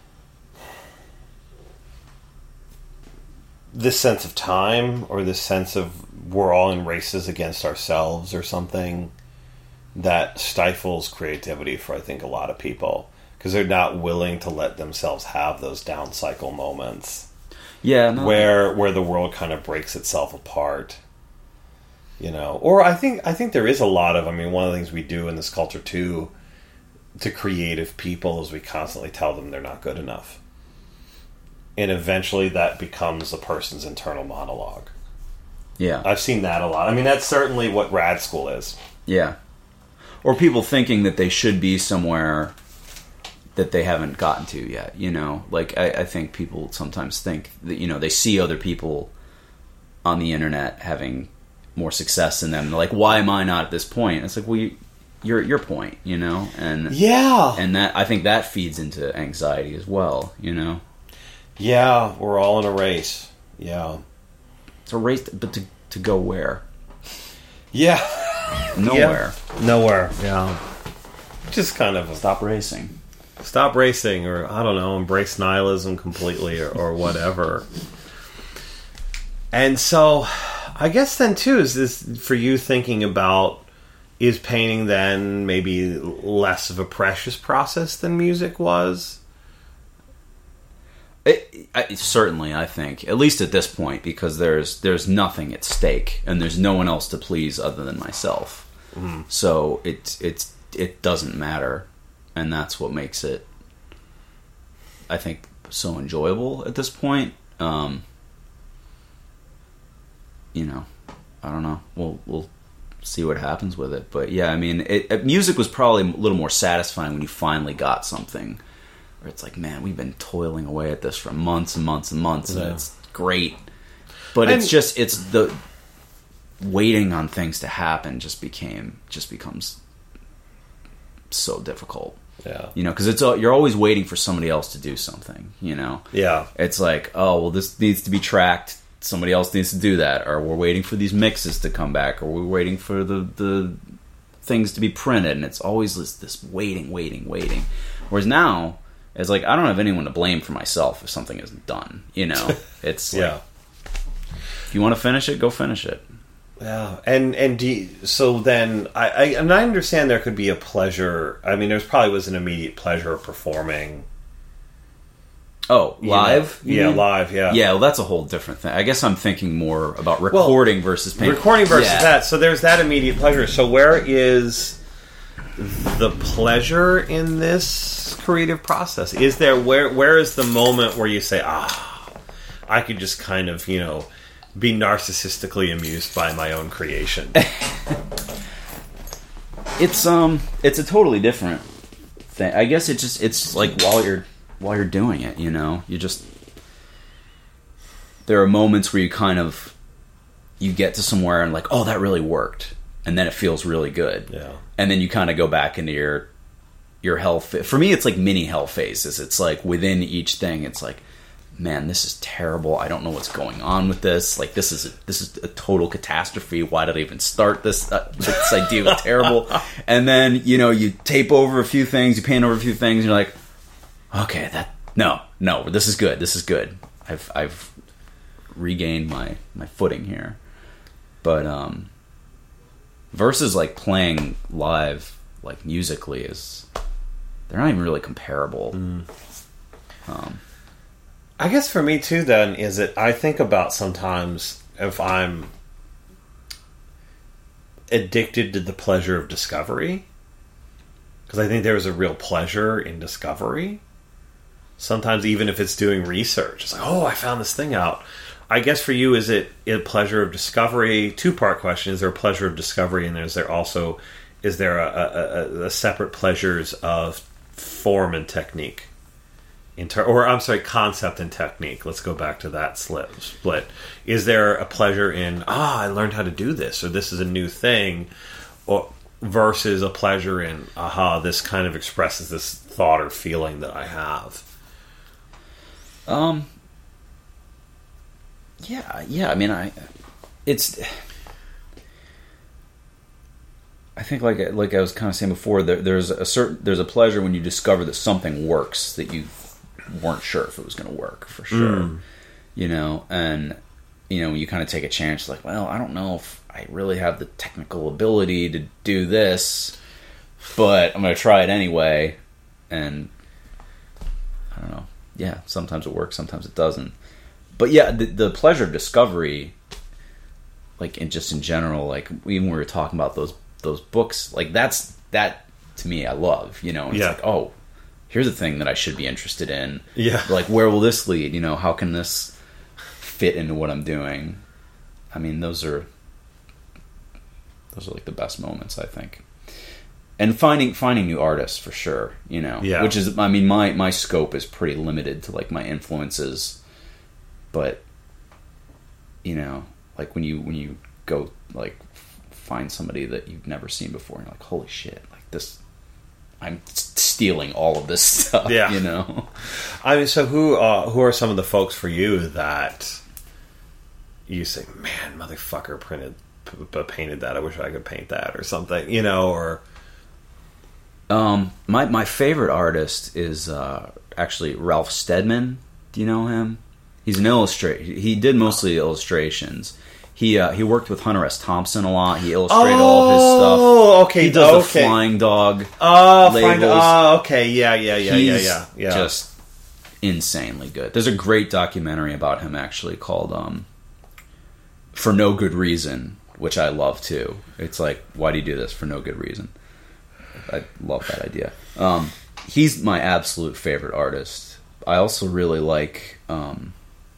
this sense of time, or this sense of we're all in races against ourselves or something that stifles creativity for, I think, a lot of people, because they're not willing to let themselves have those down cycle moments. yeah, no, where where the world kind of breaks itself apart, you know. Or I think I think there is a lot of, I mean, one of the things we do in this culture too, to creative people, is we constantly tell them they're not good enough, and eventually that becomes a person's internal monologue. yeah, I've seen that a lot. I mean, that's certainly what Rad School is. yeah. Or people thinking that they should be somewhere that they haven't gotten to yet. You know, like I, I think people sometimes think that, you know, they see other people on the internet having more success than them. And they're like, why am I not at this point? It's like, well, you, you're at your point, you know, and yeah, and that I think that feeds into anxiety as well. You know, yeah, we're all in a race. Yeah, it's a race, but to to go where? Yeah, nowhere, yeah. nowhere. Yeah, just kind of a, stop racing. Stop racing, or I don't know, embrace nihilism completely, or, or whatever. And so, I guess then too is this for you thinking about, is painting then maybe less of a precious process than music was? It, I, certainly, I think, at least at this point, because there's there's nothing at stake, and there's no one else to please other than myself. Mm. So it it's it doesn't matter. And that's what makes it, I think, so enjoyable at this point. Um, you know, I don't know. We'll we'll see what happens with it. But yeah, I mean, it, it, music was probably a little more satisfying when you finally got something where it's like, man, we've been toiling away at this for months and months and months, yeah. and it's great. But and, it's just it's the waiting on things to happen just became just becomes so difficult. Yeah, you know, because it's you're always waiting for somebody else to do something. You know, yeah, it's like, oh well, this needs to be tracked. Somebody else needs to do that, or we're waiting for these mixes to come back, or we're waiting for the the things to be printed, and it's always this, this waiting, waiting, waiting. Whereas now, it's like I don't have anyone to blame for myself if something isn't done. You know, it's like, yeah. If you want to finish it, go finish it. Yeah, and and do you, so then I, I and I understand there could be a pleasure. I mean, there's probably was an immediate pleasure of performing. Oh, live? You know, yeah, mean? live. Yeah, yeah. Well, that's a whole different thing. I guess I'm thinking more about recording well, versus painting. Recording versus yeah. that. So there's that immediate pleasure. So where is the pleasure in this creative process? Is there where where is the moment where you say, ah, I could just kind of, you know, be narcissistically amused by my own creation? It's um, it's a totally different thing. I guess it just it's like while you're while you're doing it, you know, you just there are moments where you kind of you get to somewhere and like, oh, that really worked, and then it feels really good. Yeah, and then you kind of go back into your your hell. Fa- For me, it's like mini hell phases. It's like within each thing, it's like, man, this is terrible. I don't know what's going on with this. Like, this is a, this is a total catastrophe. Why did I even start this? Uh, this idea was terrible. And then, you know, you tape over a few things, you paint over a few things, and you're like, okay, that no, no, this is good. This is good. I've I've regained my my footing here. But um, versus like playing live, like musically, is they're not even really comparable. Mm. Um. I guess for me too then is that I think about sometimes if I'm addicted to the pleasure of discovery, because I think there is a real pleasure in discovery. Sometimes even if it's doing research, it's like, oh, I found this thing out. I guess for you, is it a pleasure of discovery? Two-part question. Is there a pleasure of discovery, and is there also, is there a, a, a, a separate pleasures of form and technique? Inter- or I'm sorry, concept and technique. Let's go back to that slip, split. Is there a pleasure in, ah, I learned how to do this, or this is a new thing, or versus a pleasure in, aha, this kind of expresses this thought or feeling that I have? Um. Yeah, yeah. I mean, I. It's. I think, like like I was kind of saying before, there, there's a certain there's a pleasure when you discover that something works that you weren't sure if it was going to work for sure, mm. you know, and you know, you kind of take a chance, like, well, I don't know if I really have the technical ability to do this, but I'm going to try it anyway, and I don't know, yeah, sometimes it works, sometimes it doesn't, but yeah, the, the pleasure of discovery, like, in just in general, like, even when we were talking about those those books, like, that's, that, to me, I love, you know, and yeah. it's like, oh, here's a thing that I should be interested in. Yeah. Like, where will this lead? You know, how can this fit into what I'm doing? I mean, those are those are like the best moments, I think. and finding finding new artists for sure, you know. Yeah. Which is, I mean, my my scope is pretty limited to like my influences, but you know, like when you when you go like find somebody that you've never seen before, and you're like, holy shit, like this, I'm stealing all of this stuff. Yeah. You know. I mean, so who uh, who are some of the folks for you that you say, man, motherfucker printed p- p- painted that. I wish I could paint that or something, you know, or. Um, my my favorite artist is uh, actually Ralph Steadman. Do you know him? He's an illustrator. He did mostly illustrations. He uh, he worked with Hunter S. Thompson a lot. He illustrated oh, all of his stuff. Oh, okay. He does okay. the Flying Dog. Oh, labels. flying, oh, okay. Yeah, yeah, yeah, He's yeah, yeah, yeah. Just insanely good. There's a great documentary about him actually called um, "For No Good Reason," which I love too. It's like, why do you do this for no good reason? I love that idea. Um, he's my absolute favorite artist. I also really like um,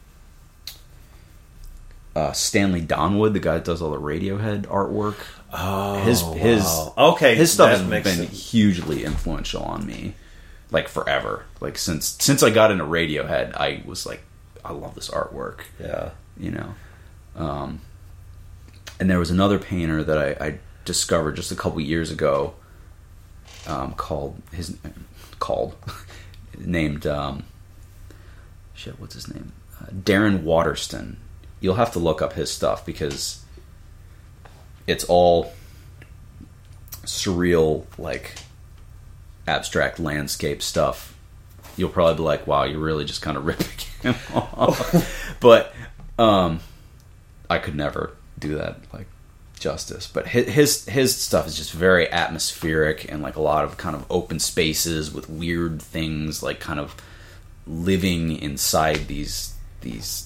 uh, Stanley Donwood, the guy that does all the Radiohead artwork. Oh, his his wow. Okay, his stuff that has makes been sense. hugely influential on me, like forever. Like since since I got into Radiohead, I was like, I love this artwork. Yeah, you know. Um, and there was another painter that I, I discovered just a couple years ago. Um, called his called named um, shit. What's his name? Uh, Darren Waterston. You'll have to look up his stuff because it's all surreal, like abstract landscape stuff. You'll probably be like, "Wow, you're really just kind of ripping him off." But um, I could never do that. Like. Justice, but his, his his stuff is just very atmospheric and like a lot of kind of open spaces with weird things, like kind of living inside these these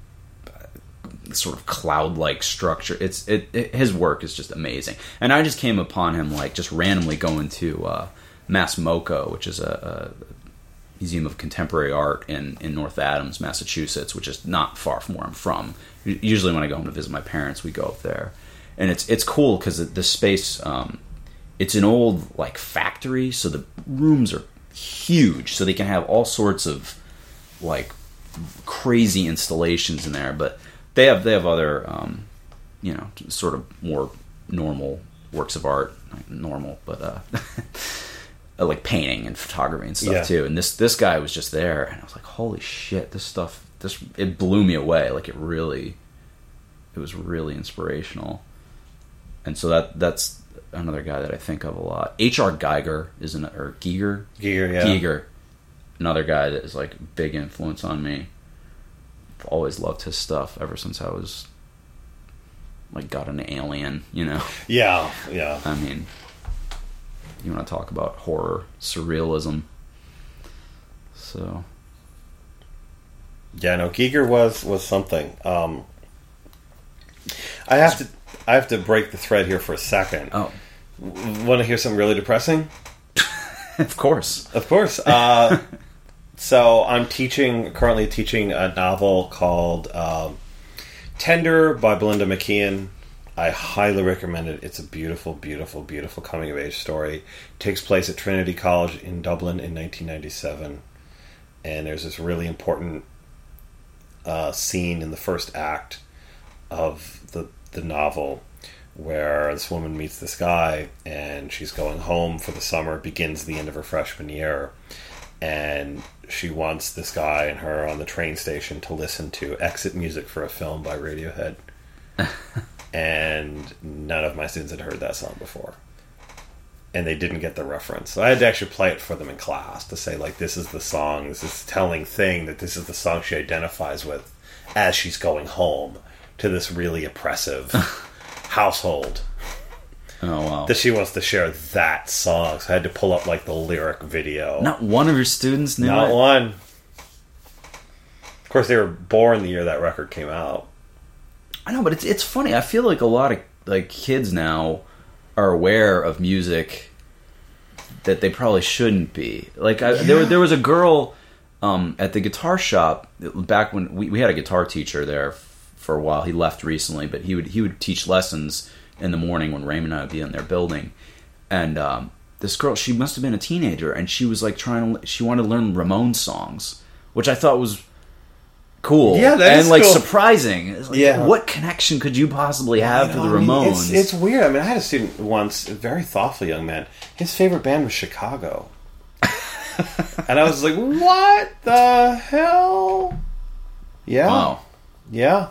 uh, sort of cloud-like structure. It's it, it his work is just amazing, and I just came upon him like just randomly going to uh, Mass MoCo, which is a, a museum of contemporary art in in North Adams, Massachusetts, which is not far from where I'm from. Usually, when I go home to visit my parents, we go up there. And it's it's cool because the space, um, it's an old like factory, so the rooms are huge, so they can have all sorts of like crazy installations in there. But they have they have other, um, you know, sort of more normal works of art, not normal, but uh, like painting and photography and stuff yeah. too. And this this guy was just there, and I was like, holy shit, this stuff, this it blew me away. Like it really, it was really inspirational. And so that that's another guy that I think of a lot. H R. Geiger is an or Giger Giger, yeah, Giger, another guy that is like big influence on me. I've always loved his stuff ever since I was like got an Alien, you know. Yeah, yeah. I mean, you want to talk about horror surrealism? So yeah, no, Giger was was something. Um, I have to. I have to break the thread here for a second. Oh. Want to hear something really depressing? Of course. Of course. Uh, so I'm teaching, currently teaching a novel called um, Tender by Belinda McKeon. I highly recommend it. It's a beautiful, beautiful, beautiful coming-of-age story. It takes place at Trinity College in Dublin in nineteen ninety-seven. And there's this really important uh, scene in the first act of the the novel where this woman meets this guy and she's going home for the summer, begins the end of her freshman year, and she wants this guy and her on the train station to listen to exit music for a film by Radiohead. And none of my students had heard that song before, and they didn't get the reference. So I had to actually play it for them in class to say, like, this is the song, this is telling thing that this is the song she identifies with as she's going home to this really oppressive household. Oh, wow. That she wants to share that song. So I had to pull up like the lyric video. Not one of your students knew Not it? one. Of course, they were born the year that record came out. I know, but it's it's funny. I feel like a lot of like kids now are aware of music that they probably shouldn't be. Like I, yeah. there there was a girl um, at the guitar shop back when we, we had a guitar teacher there for a while. He left recently, but he would he would teach lessons in the morning when Raymond and I would be in their building. And um, this girl, she must have been a teenager, and she was like trying to, she wanted to learn Ramones songs, which I thought was cool. Yeah, that and is like cool. surprising. It's like, Yeah. what connection could you possibly have You to know, the I mean, Ramones? it's, it's weird. I mean, I had a student once, a very thoughtful young man. His favorite band was Chicago. And I was like, what the hell? Yeah. Wow. Yeah.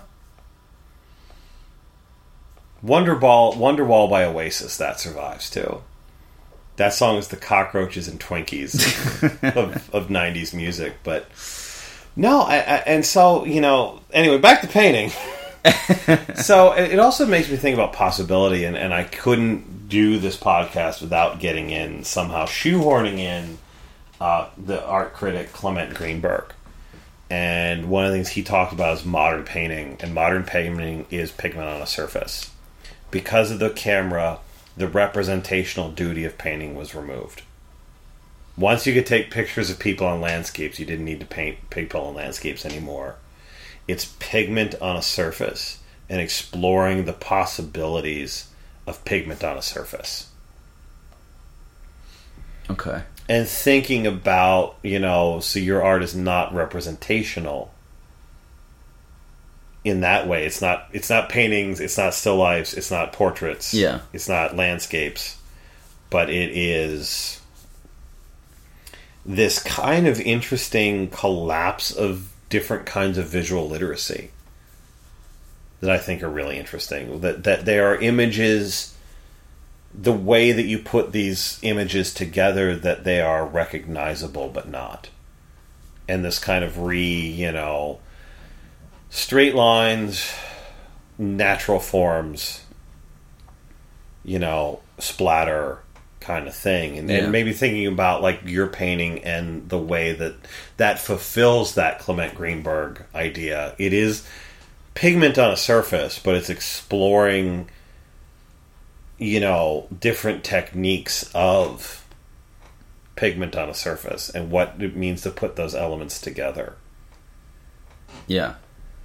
Wonderball, Wonderwall by Oasis, that survives too. That song is the cockroaches and Twinkies of, of nineties music. But no, I, I, and so, you know, anyway, back to painting. So it, it also makes me think about possibility, and, and I couldn't do this podcast without getting in, somehow shoehorning in uh, the art critic Clement Greenberg. And one of the things he talked about is modern painting, and modern painting is pigment on a surface. Because of the camera, the representational duty of painting was removed. Once you could take pictures of people on landscapes, you didn't need to paint people on landscapes anymore. It's pigment on a surface and exploring the possibilities of pigment on a surface. Okay. And thinking about, you know, so your art is not representational in that way. It's not it's not paintings, it's not still lifes, it's not portraits, Yeah. it's not landscapes, but it is this kind of interesting collapse of different kinds of visual literacy that I think are really interesting. That that they are images, the way that you put these images together, that they are recognizable but not. And this kind of re, you know, straight lines, natural forms, you know, splatter kind of thing. And, Yeah. and maybe thinking about like your painting and the way that that fulfills that Clement Greenberg idea. It is pigment on a surface, but it's exploring, you know, different techniques of pigment on a surface and what it means to put those elements together. Yeah.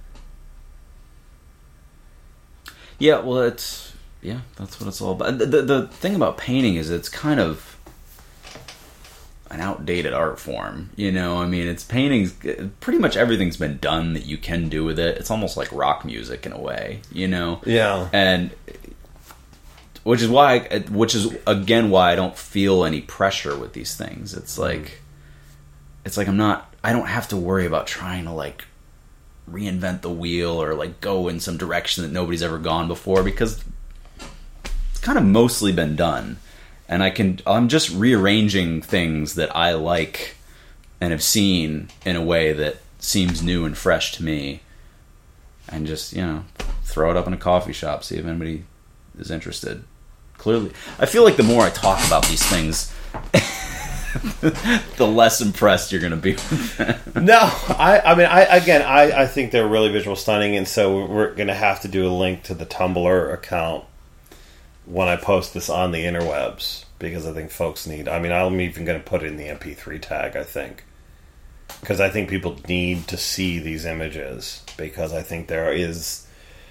Yeah, well, it's... Yeah, that's what it's all about. The, the, the thing about painting is it's kind of an outdated art form, you know? I mean, it's paintings... Pretty much everything's been done that you can do with it. It's almost like rock music in a way, you know? Yeah. And... Which is why, which is again why I don't feel any pressure with these things. It's like, it's like I'm not, I don't have to worry about trying to like reinvent the wheel or like go in some direction that nobody's ever gone before, because it's kind of mostly been done. And I can, I'm just rearranging things that I like and have seen in a way that seems new and fresh to me, and just, you know, throw it up in a coffee shop, see if anybody is interested. Clearly, I feel like the more I talk about these things, the less impressed you're going to be with them. No, I, I mean, I again, I, I think they're really visual stunning, and so we're going to have to do a link to the Tumblr account when I post this on the interwebs, because I think folks need, I mean, I'm even going to put it in the M P three tag, I think, because I think people need to see these images, because I think there is...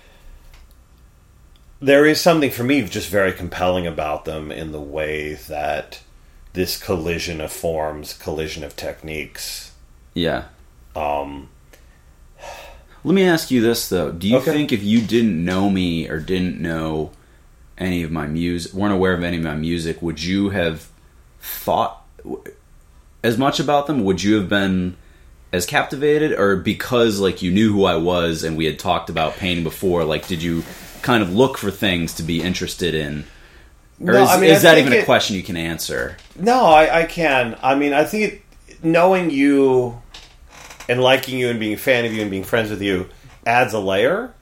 There is something for me just very compelling about them in the way that this collision of forms, collision of techniques. Yeah. Um, Let me ask you this, though. Do you Okay. think if you didn't know me or didn't know any of my music, weren't aware of any of my music, would you have thought as much about them? Would you have been as captivated? Or because, like, you knew who I was and we had talked about painting before, like, did you kind of look for things to be interested in? Or No, is, I mean, is I that think even it- a question you can answer? no, I, I can. I mean, I think it, knowing you and liking you and being a fan of you and being friends with you adds a layer.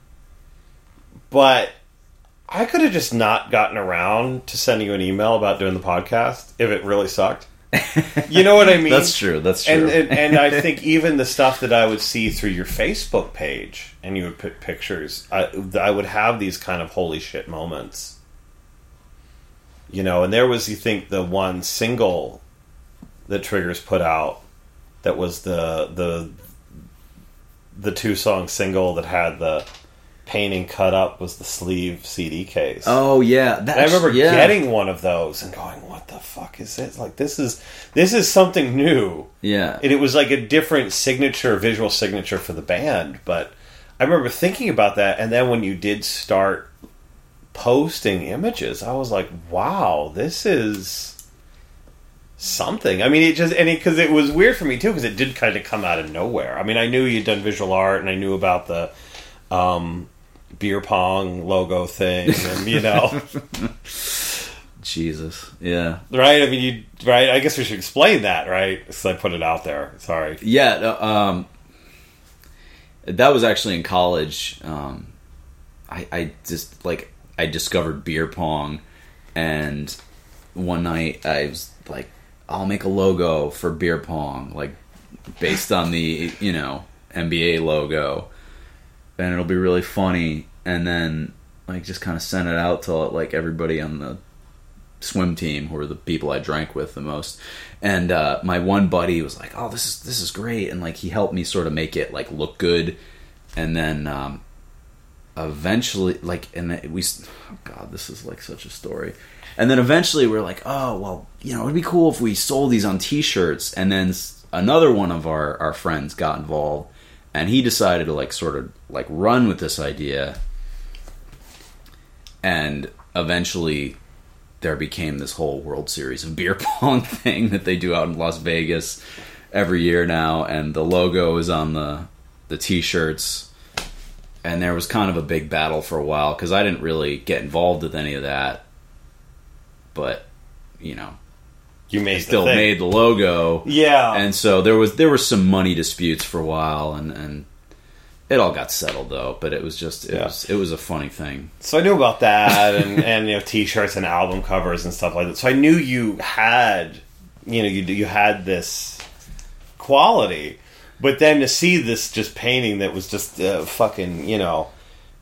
But I could have just not gotten around to sending you an email about doing the podcast if it really sucked. You know what I mean? That's true, that's true. And, and, and I think even the stuff that I would see through your Facebook page, and you would put pictures, I, I would have these kind of holy shit moments. You know, and there was, you think, the one single that Triggers put out that was the the the two song single that had the painting cut up was the sleeve C D case. Oh yeah, that, I remember yeah. getting one of those and going, "What the fuck is this? Like this is this is something new." Yeah, and it was like a different signature, visual signature for the band. But I remember thinking about that, and then when you did start posting images, I was like, "Wow, this is something." I mean, it just and because it, it was weird for me too, because it did kind of come out of nowhere. I mean, I knew you'd done visual art, and I knew about the um, beer pong logo thing, and you know, Jesus, yeah, right. I mean, you right. I guess we should explain that, right? So I put it out there. Sorry. Yeah, um, that was actually in college. Um, I, I just like I discovered beer pong, and one night I was like, I'll make a logo for beer pong, like based on the, you know, N B A logo, and it'll be really funny. And then like just kind of sent it out to like everybody on the swim team, who were the people I drank with the most. And uh, my one buddy was like, "Oh, this is this is great," and like he helped me sort of make it like look good. And then um, eventually, like, and we, oh God, this is like such a story. And then eventually we're like, oh, well, you know, it'd be cool if we sold these on T-shirts. And then another one of our, our friends got involved, and he decided to like sort of like run with this idea. And eventually there became this whole World Series of beer pong thing that they do out in Las Vegas every year now. And the logo is on the, the T-shirts. And there was kind of a big battle for a while because I didn't really get involved with any of that. But, you know, you made still the made the logo. Yeah. And so there was there were some money disputes for a while, and, and it all got settled though. But it was just it yeah. was it was a funny thing. So I knew about that, and, and you know, T-shirts and album covers and stuff like that. So I knew you had, you know, you you had this quality, but then to see this just painting that was just uh, fucking, you know,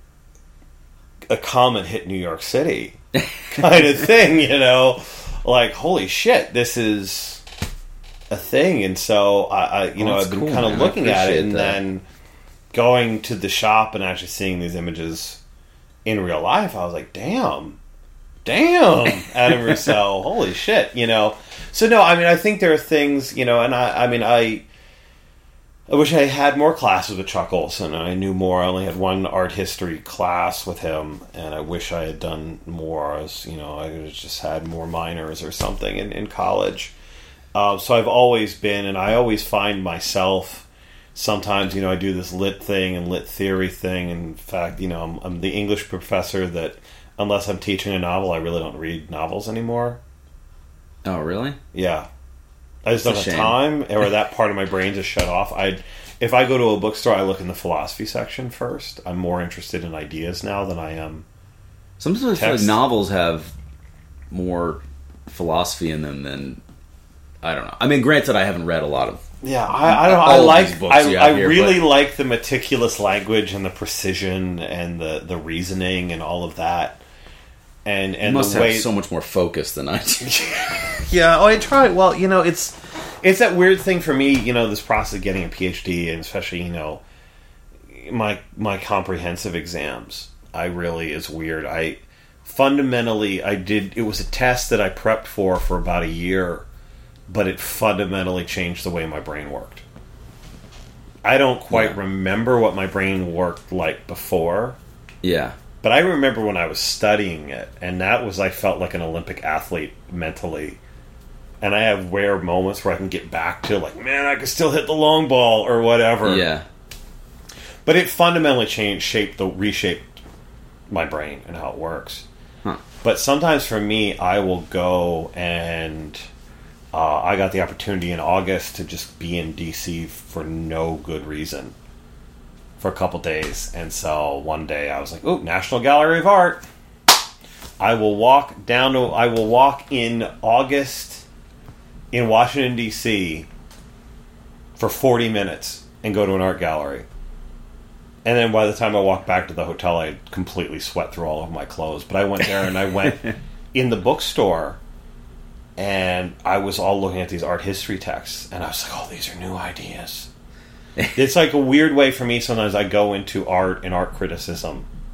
a comet hit New York City kind of thing, you know, like holy shit, this is a thing. And so I, I you oh, know, I've been cool, kind of man. looking at it, and that. then going to the shop and actually seeing these images in real life, I was like, damn, damn, Adam Roussel, holy shit, you know. So no, I mean, I think there are things, you know, and I, I mean, I. I wish I had more classes with Chuck Olson, and I knew more. I only had one art history class with him, and I wish I had done more. As you know, I just had more minors or something in, in college. Uh, so I've always been, and I always find myself. Sometimes, you know, I do this lit thing and lit theory thing. In fact, you know, I'm, I'm the English professor that, unless I'm teaching a novel, I really don't read novels anymore. Oh, really? Yeah. I just don't have time, or that part of my brain just shut off. I, if I go to a bookstore, I look in the philosophy section first. I'm more interested in ideas now than I am. Sometimes I feel like novels have more philosophy in them than, I don't know. I mean, granted, I haven't read a lot of. Yeah, I, I don't. I like. I, I here, really but... like the meticulous language and the precision and the, the reasoning and all of that. And, and you must the have way... so much more focus than I do. Yeah, oh, I try. Well, you know, it's it's that weird thing for me, you know, this process of getting a PhD, and especially, you know, my my comprehensive exams. I really is weird. I fundamentally, I did, it was a test that I prepped for for about a year, but it fundamentally changed the way my brain worked. I don't quite yeah. remember what my brain worked like before. Yeah. But I remember when I was studying it, and that was, I felt like an Olympic athlete mentally. And I have rare moments where I can get back to, like, man, I can still hit the long ball or whatever. Yeah. But it fundamentally changed, shaped, the reshaped my brain and how it works. Huh. But sometimes for me, I will go and uh, I got the opportunity in August to just be in D C for no good reason. For a couple days, and so one day I was like, "Oh, National Gallery of Art! I will walk down to. I will walk in August in Washington D C for forty minutes and go to an art gallery." And then by the time I walked back to the hotel, I had completely sweat through all of my clothes. But I went there and I went in the bookstore, and I was all looking at these art history texts, and I was like, "Oh, these are new ideas." It's like a weird way for me sometimes I go into art and art criticism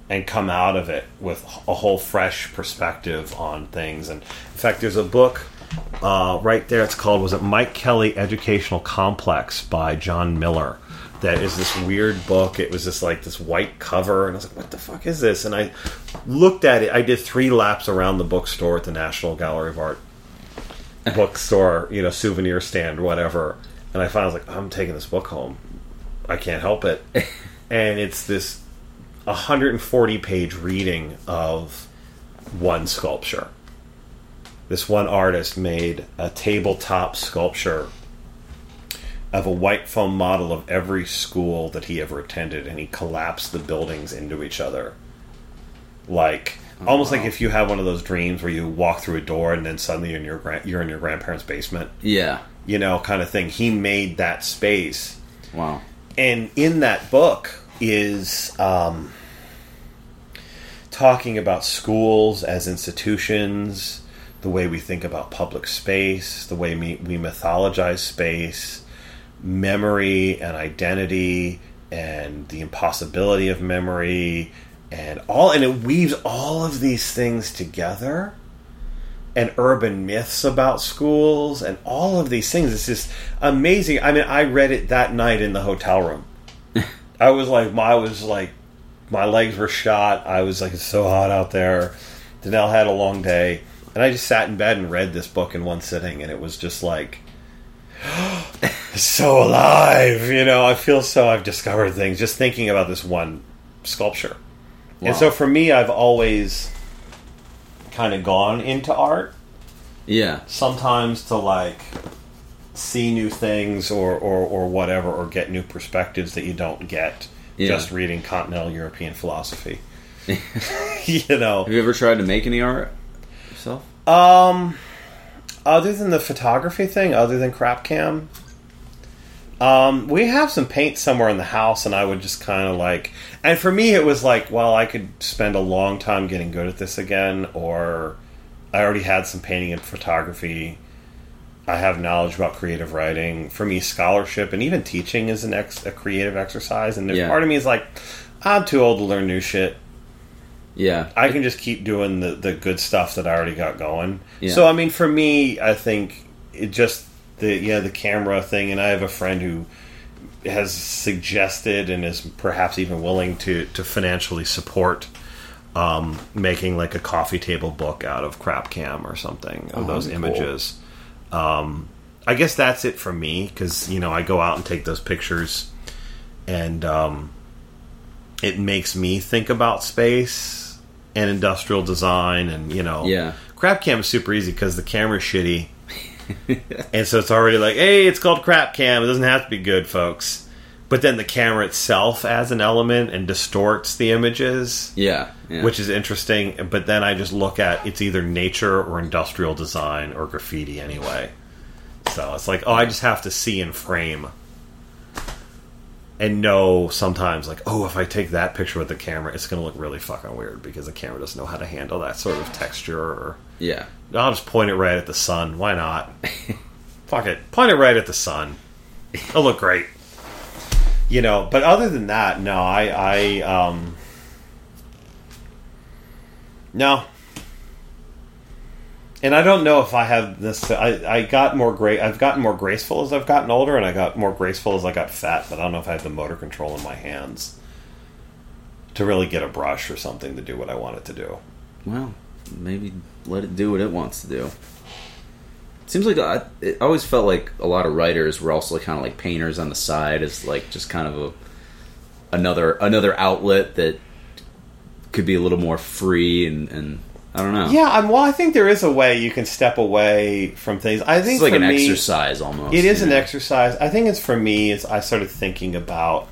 and come out of it with a whole fresh perspective on things. And in fact, there's a book uh, right there. It's called, was it Mike Kelly Educational Complex by John Miller? That is this weird book. It was just like this white cover, and I was like, what the fuck is this? And I looked at it. I did three laps around the bookstore at the National Gallery of Art bookstore, you know, souvenir stand, whatever. And I finally was like, I'm taking this book home. I can't help it. And it's this one hundred forty page reading of one sculpture. This one artist made a tabletop sculpture of a white foam model of every school that he ever attended, and he collapsed the buildings into each other. Like, oh, almost wow. like if you have one of those dreams where you walk through a door and then suddenly you're in your, gra- you're in your grandparents' basement. Yeah. You know, kind of thing. He made that space. Wow. And in that book is um, talking about schools as institutions, the way we think about public space, the way we, we mythologize space, memory and identity, and the impossibility of memory, and all, and it weaves all of these things together, and urban myths about schools, and all of these things. It's just amazing. I mean, I read it that night in the hotel room. I was like, I was like, my legs were shot. I was like, it's so hot out there. Danelle had a long day, and I just sat in bed and read this book in one sitting, and it was just like, so alive. You know, I feel so I've discovered things just thinking about this one sculpture. Wow. And so for me, I've always kind of gone into art. Yeah. Sometimes to like see new things or, or, or whatever, or get new perspectives that you don't get yeah. just reading continental European philosophy. You know. Have you ever tried to make any art yourself? Um, other than the photography thing, other than CrapCam, um, we have some paint somewhere in the house, and I would just kind of like, and for me it was like, well, I could spend a long time getting good at this again, or I already had some painting and photography. I have knowledge about creative writing. For me, scholarship and even teaching is an ex- a creative exercise, and yeah. part of me is like, I'm too old to learn new shit. Yeah. I can just keep doing the, the good stuff that I already got going. Yeah. So, I mean, for me, I think it just, the yeah, the camera thing, and I have a friend who has suggested and is perhaps even willing to, to financially support um, making like a coffee table book out of CrapCam or something, of oh, those images. Cool. Um, I guess that's it for me, because, you know, I go out and take those pictures, and um, it makes me think about space and industrial design, and, you know, yeah. CrapCam is super easy because the camera's shitty. And so it's already like, hey, it's called CrapCam. It doesn't have to be good, folks. But then the camera itself adds an element and distorts the images. Yeah, yeah. Which is interesting. But then I just look at, it's either nature or industrial design or graffiti anyway. So it's like, oh, I just have to see in frame. And know sometimes, like, oh, if I take that picture with the camera, it's going to look really fucking weird because the camera doesn't know how to handle that sort of texture. Or yeah. I'll just point it right at the sun. Why not? Fuck it. Point it right at the sun. It'll look great. You know, but other than that, no, I, I, um, no. And I don't know if I have this. I, I got more great. I've gotten more graceful as I've gotten older, and I got more graceful as I got fat. But I don't know if I have the motor control in my hands to really get a brush or something to do what I want it to do. Well, maybe let it do what it wants to do. It seems like I, it always felt like a lot of writers were also kind of like painters on the side, as like just kind of a another another outlet that could be a little more free and. and I don't know. Yeah, I'm, well, I think there is a way you can step away from things. I think it's like for an me, exercise almost. It is an know? exercise. I think it's for me. It's I started thinking about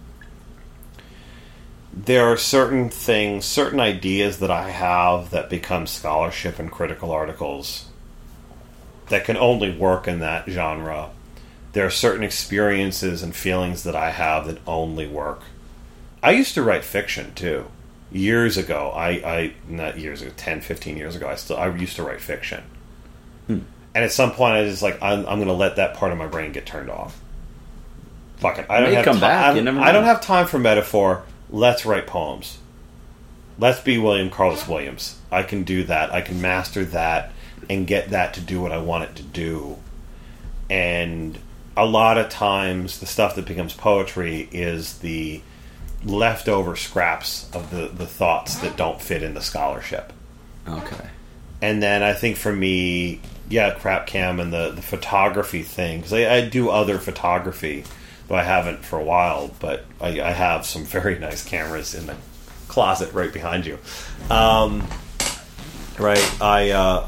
there are certain things, certain ideas that I have that become scholarship and critical articles that can only work in that genre. There are certain experiences and feelings that I have that only work. I used to write fiction too. Years ago, I, I not years ago, ten, fifteen years ago, I still I used to write fiction. Hmm. And at some point, I was like, I'm, I'm going to let that part of my brain get turned off. Fuck it. I don't have come ti- back. You never know. I don't have time for metaphor. Let's write poems. let's be William Carlos Williams. I can do that. I can master that and get that to do what I want it to do. And a lot of times the stuff that becomes poetry is the leftover scraps of the, the thoughts that don't fit in the scholarship. Okay. And then I think for me, yeah, crap cam and the, the photography thing, because I, I do other photography, though I haven't for a while, but I, I have some very nice cameras in the closet right behind you. Um, right, I... Uh,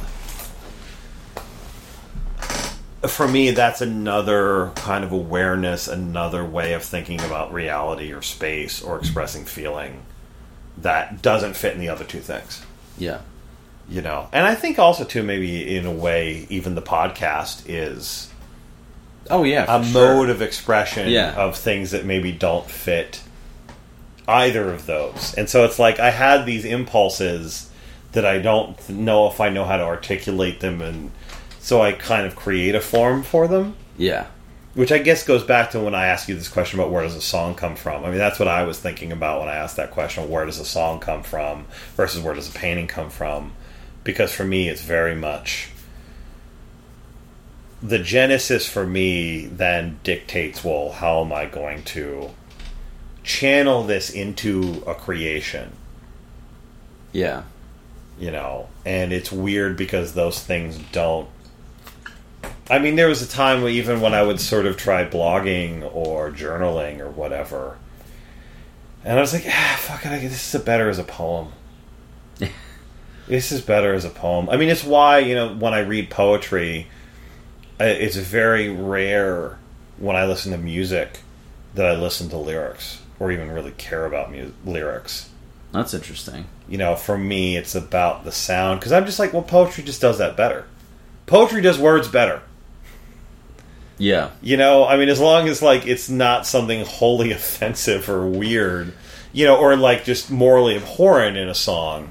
for me, that's another kind of awareness, another way of thinking about reality or space or expressing feeling that doesn't fit in the other two things. Yeah. You know, and I think also, too, maybe in a way, even the podcast is oh yeah, a sure. mode of expression yeah. of things that maybe don't fit either of those. And so it's like I had these impulses that I don't know if I know how to articulate them, and so I kind of create a form for them. Yeah. Which I guess goes back to when I asked you this question about where does a song come from. I mean, that's what I was thinking about when I asked that question, where does a song come from versus where does a painting come from. Because for me, it's very much... the genesis for me then dictates, well, how am I going to channel this into a creation? Yeah. You know, and it's weird because those things don't... I mean, there was a time where even when I would sort of try blogging or journaling or whatever, and I was like, ah, fuck it, this is better as a poem. This is better as a poem. I mean, it's why, you know, when I read poetry, it's very rare when I listen to music that I listen to lyrics or even really care about mu- lyrics. That's interesting. You know, for me, it's about the sound. Because I'm just like, well, poetry just does that better. Poetry does words better. Yeah. You know, I mean, as long as, like, it's not something wholly offensive or weird, you know, or, like, just morally abhorrent in a song,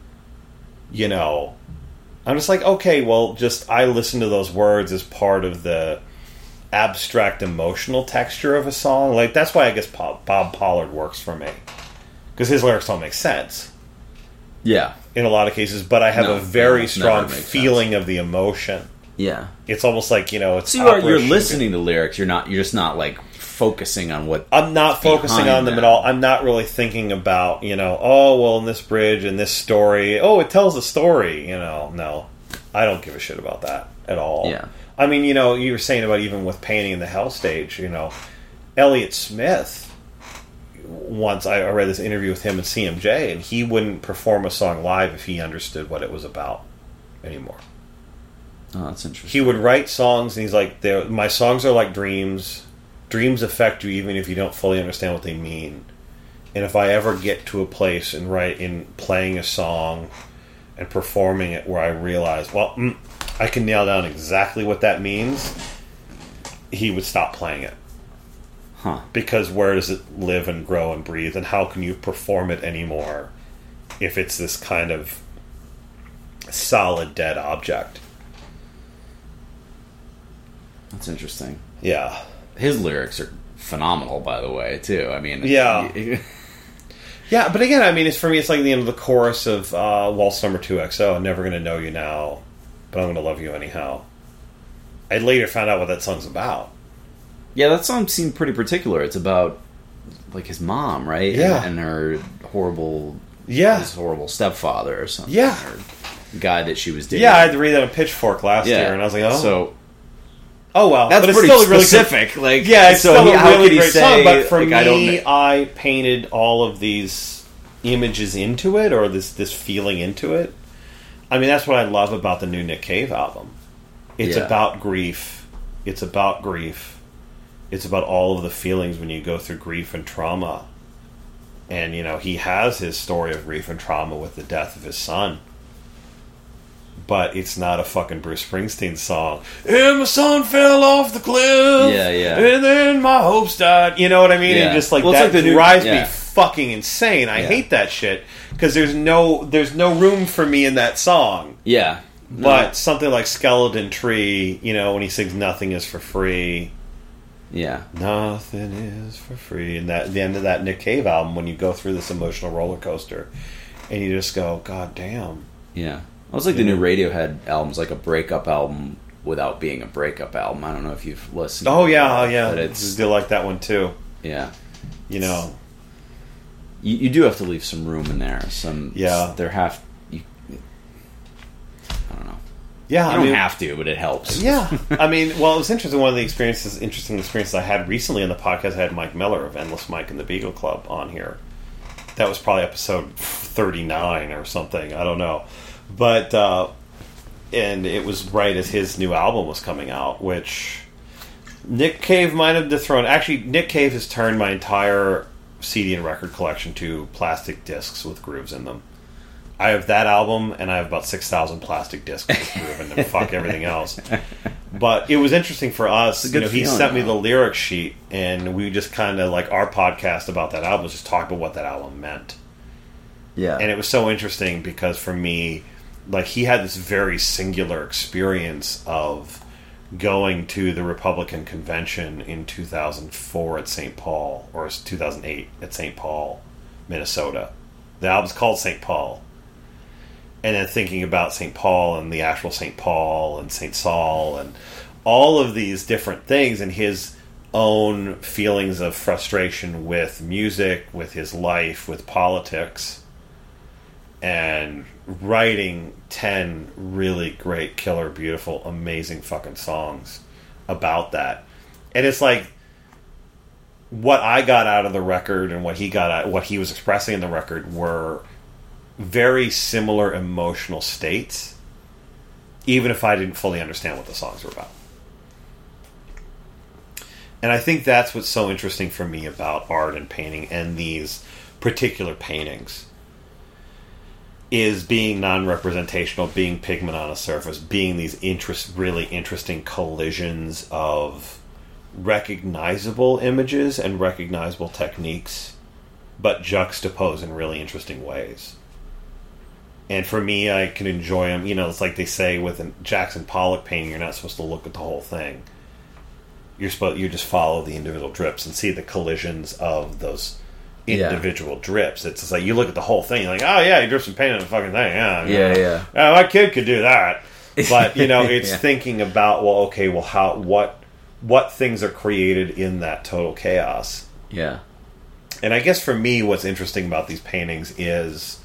you know, I'm just like, okay, well, just I listen to those words as part of the abstract emotional texture of a song. Like, that's why I guess Bob, Bob Pollard works for me. Because his lyrics don't make sense. Yeah. In a lot of cases, but I have no, a very no, strong feeling sense. Of the emotion. Yeah. It's almost like, you know, it's... So you are, you're listening to lyrics, you're not, you're just not, like, focusing on what... I'm not focusing on them, them at all. I'm not really thinking about, you know, oh, well, in this bridge, in this story, oh, it tells a story, you know. No. I don't give a shit about that at all. Yeah. I mean, you know, you were saying about even with painting in the Hell stage, you know, Elliott Smith... Once I read this interview with him and C M J, and he wouldn't perform a song live if he understood what it was about anymore. Oh, that's interesting. He would write songs, and he's like, my songs are like dreams. Dreams affect you even if you don't fully understand what they mean. And if I ever get to a place in, write, in playing a song and performing it where I realize, well, mm, I can nail down exactly what that means, he would stop playing it. Huh. Because where does it live and grow and breathe, and how can you perform it anymore if it's this kind of solid dead object? That's interesting. Yeah. His lyrics are phenomenal, by the way, too. I mean... Yeah. Yeah, but again, I mean, it's for me, it's like the end of the chorus of uh, Waltz Number two X O, I'm never going to know you now, but I'm going to love you anyhow. I later found out what that song's about. Yeah, that song seemed pretty particular. It's about, like, his mom, right? Yeah. And, and her horrible... Yeah. His horrible stepfather or something. Yeah. Or guy that she was dating. Yeah, I had to read that on Pitchfork last yeah. year, and I was like, oh. So... Oh, well. That's but pretty it's still specific. A really like, yeah, it's so still he, a how really could he great say, song, but for like, me, I, don't... I painted all of these images into it, or this, this feeling into it. I mean, that's what I love about the new Nick Cave album. It's yeah. about grief. It's about grief. It's about all of the feelings when you go through grief and trauma. And, you know, he has his story of grief and trauma with the death of his son. But it's not a fucking Bruce Springsteen song. And my son fell off the cliff. Yeah, yeah. And then my hopes died. You know what I mean? Yeah. And just like well, that like the new, drives yeah. me fucking insane. I yeah. hate that shit. Because there's no, there's no room for me in that song. Yeah. No. But something like Skeleton Tree, you know, when he sings Nothing Is For Free. Yeah. Nothing is for free. And that the end of that Nick Cave album, when you go through this emotional roller coaster, and you just go, God damn. Yeah. It was like the new Radiohead album's like a breakup album without being a breakup album. I don't know if you've listened. Oh, yeah, yeah. But it's, I still like that one, too. Yeah. You know. You, you do have to leave some room in there. Some Yeah. There have... You, I don't know. Yeah, You I don't mean, have to, but it helps. Yeah. I mean, well, it was interesting. One of the experiences, interesting experiences I had recently on the podcast, I had Mike Miller of Endless Mike and the Beagle Club on here. That was probably episode thirty-nine or something. I don't know. But, uh, and it was right as his new album was coming out, which Nick Cave might have dethroned. Actually, Nick Cave has turned my entire C D and record collection to plastic discs with grooves in them. I have that album, and I have about six thousand plastic discs with groove in them. Fuck everything else. But it was interesting for us. You know, he sent me the lyric sheet, and we just kind of, like, our podcast about that album was just talking about what that album meant. Yeah. And it was so interesting because for me, like, he had this very singular experience of going to the Republican convention in two thousand four at Saint Paul, or two thousand eight at Saint Paul, Minnesota. The album's called Saint Paul. And then thinking about Saint Paul and the actual Saint Paul and Saint Saul and all of these different things and his own feelings of frustration with music, with his life, with politics, and writing ten really great, killer, beautiful, amazing fucking songs about that. And it's like what I got out of the record and what he got out, what he was expressing in the record were very similar emotional states, even if I didn't fully understand what the songs were about. And I think that's what's so interesting for me about art and painting and these particular paintings, is being non-representational, being pigment on a surface, being these interest, really interesting collisions of recognizable images and recognizable techniques, but juxtaposed in really interesting ways. And for me, I can enjoy them. You know, it's like they say with a Jackson Pollock painting, you're not supposed to look at the whole thing. You're supposed you just follow the individual drips and see the collisions of those individual yeah. drips. It's just like you look at the whole thing, you're like, oh yeah, he drips some paint on the fucking thing. Yeah, yeah, know. yeah. Oh, my kid could do that. But you know, it's yeah. thinking about, well, okay, well, how what what things are created in that total chaos. Yeah. And I guess for me, what's interesting about these paintings is,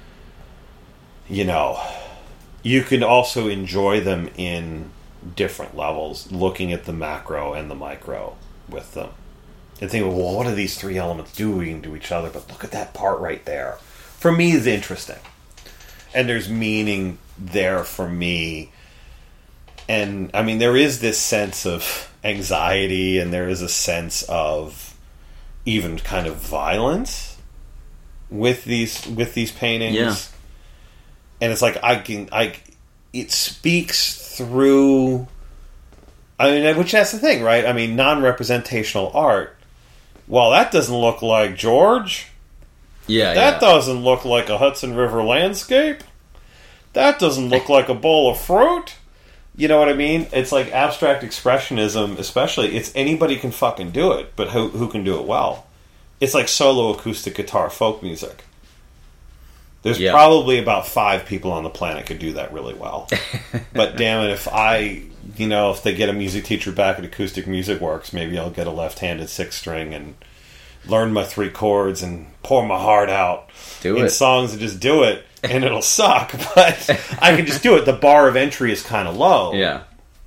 you know, you can also enjoy them in different levels, looking at the macro and the micro with them. And think, well, what are these three elements doing to each other? But look at that part right there. For me, it's interesting. And there's meaning there for me. And, I mean, there is this sense of anxiety, and there is a sense of even kind of violence with these with these paintings. Yeah. And it's like I can I it speaks through, I mean, which that's the thing, right? I mean, non-representational art. Well, that doesn't look like George. Yeah, That yeah. doesn't look like a Hudson River landscape. That doesn't look like a bowl of fruit. You know what I mean? It's like abstract expressionism, especially. It's anybody can fucking do it, but who who can do it well? It's like solo acoustic guitar folk music. There's yeah. probably about five people on the planet could do that really well. But damn it, if I, you know, if they get a music teacher back at Acoustic Music Works, maybe I'll get a left-handed six string and learn my three chords and pour my heart out do in it. songs and just do it, and it'll suck. But I can just do it. The bar of entry is kind of low. Yeah.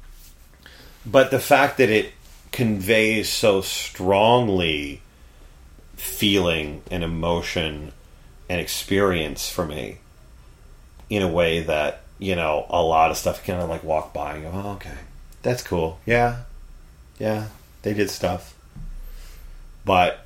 But the fact that it conveys so strongly feeling and emotion and experience for me in a way that, you know, a lot of stuff kind of like walk by and go, oh, okay, that's cool. Yeah. Yeah. They did stuff. But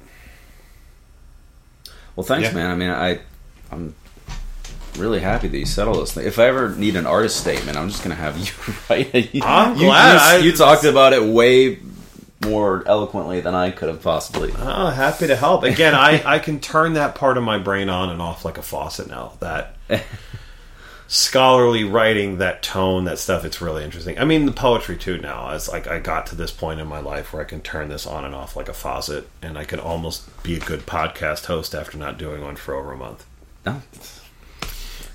well, thanks, yeah. man. I mean, I, I'm really happy that you said all those things. If I ever need an artist statement, I'm just going to have you write it. You, I'm you, glad. You, I, you talked about it way more eloquently than I could have possibly. Oh, happy to help. Again, I, I can turn that part of my brain on and off like a faucet now. That scholarly writing, that tone, that stuff, it's really interesting. I mean, the poetry too now. It's like I got to this point in my life where I can turn this on and off like a faucet, and I can almost be a good podcast host after not doing one for over a month. Oh,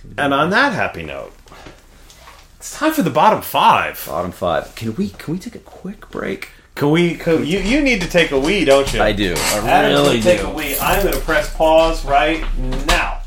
And on that happy note, it's time for the bottom five. Bottom five. Can we can we take a quick break? Can we? Can, you you need to take a wee, don't you? I do. I Adam's really gonna take do. a wee. I'm going to press pause right now.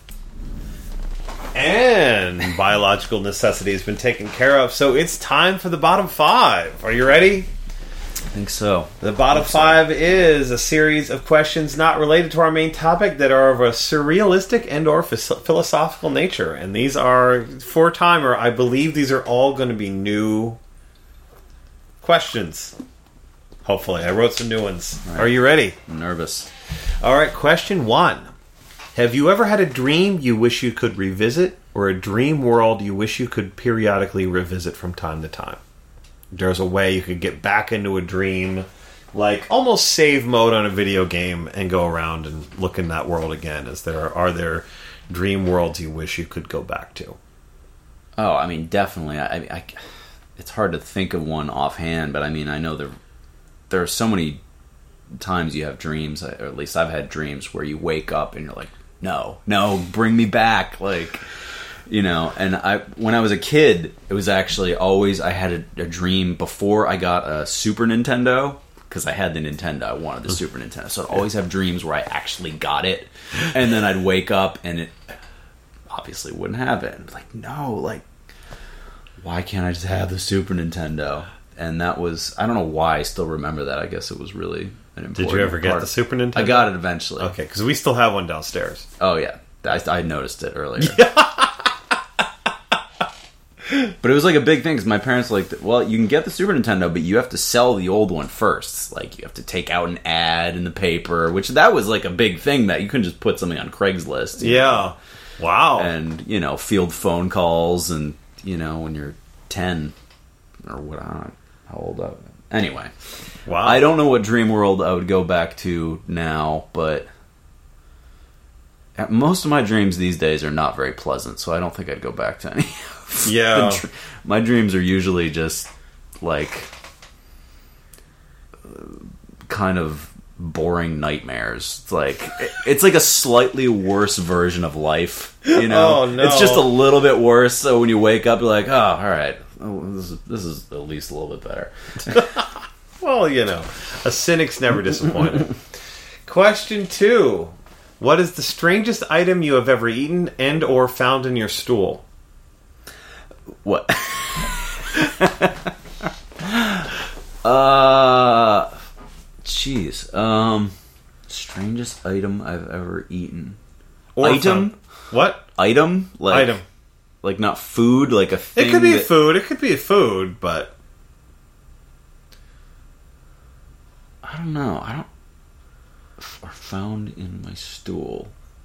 And biological necessity has been taken care of, so it's time for the bottom five. Are you ready? I think so. The bottom five is a series of questions not related to our main topic that are of a surrealistic and or philosophical nature. And these are, for timer, I believe these are all going to be new questions. Hopefully. I wrote some new ones. Right. Are you ready? I'm nervous. All right, question one. Have you ever had a dream you wish you could revisit, or a dream world you wish you could periodically revisit from time to time? There's a way you could get back into a dream, like almost save mode on a video game, and go around and look in that world again. Is there are there dream worlds you wish you could go back to? Oh, I mean, definitely. I, I, it's hard to think of one offhand, but I mean, I know there there are so many times you have dreams, or at least I've had dreams where you wake up and you're like, no, no, bring me back, like. You know, and I when I was a kid, it was actually always, I had a, a dream before I got a Super Nintendo, because I had the Nintendo, I wanted the Super Nintendo, so I'd always have dreams where I actually got it, and then I'd wake up and it obviously wouldn't have it. And like, no, like, why can't I just have the Super Nintendo? And that was, I don't know why I still remember that. I guess it was really an important Did you ever get part. the Super Nintendo? I got it eventually. Okay, because we still have one downstairs. Oh, yeah. I, I noticed it earlier. But it was like a big thing because my parents were like, well, you can get the Super Nintendo, but you have to sell the old one first. Like, you have to take out an ad in the paper, which that was like a big thing that you couldn't just put something on Craigslist. Yeah. Know? Wow. And, you know, field phone calls and, you know, when you're ten or what, I don't know how old I was. Anyway. Wow. I don't know what dream world I would go back to now, but most of my dreams these days are not very pleasant, so I don't think I'd go back to any. Yeah. Dr- my dreams are usually just like uh, kind of boring nightmares. It's like it's like a slightly worse version of life, you know. Oh, no. It's just a little bit worse. So when you wake up, you're like, oh, all right, oh, this is this is at least a little bit better. Well, you know, a cynic's never disappointed. Question two: what is the strangest item you have ever eaten and or found in your stool? What? uh, jeez. Um, strangest item I've ever eaten. Or item? found. What? Item? Like, Item. Like not food, like a thing. It could be that, food. It could be food, but I don't know. I don't. Or found in my stool.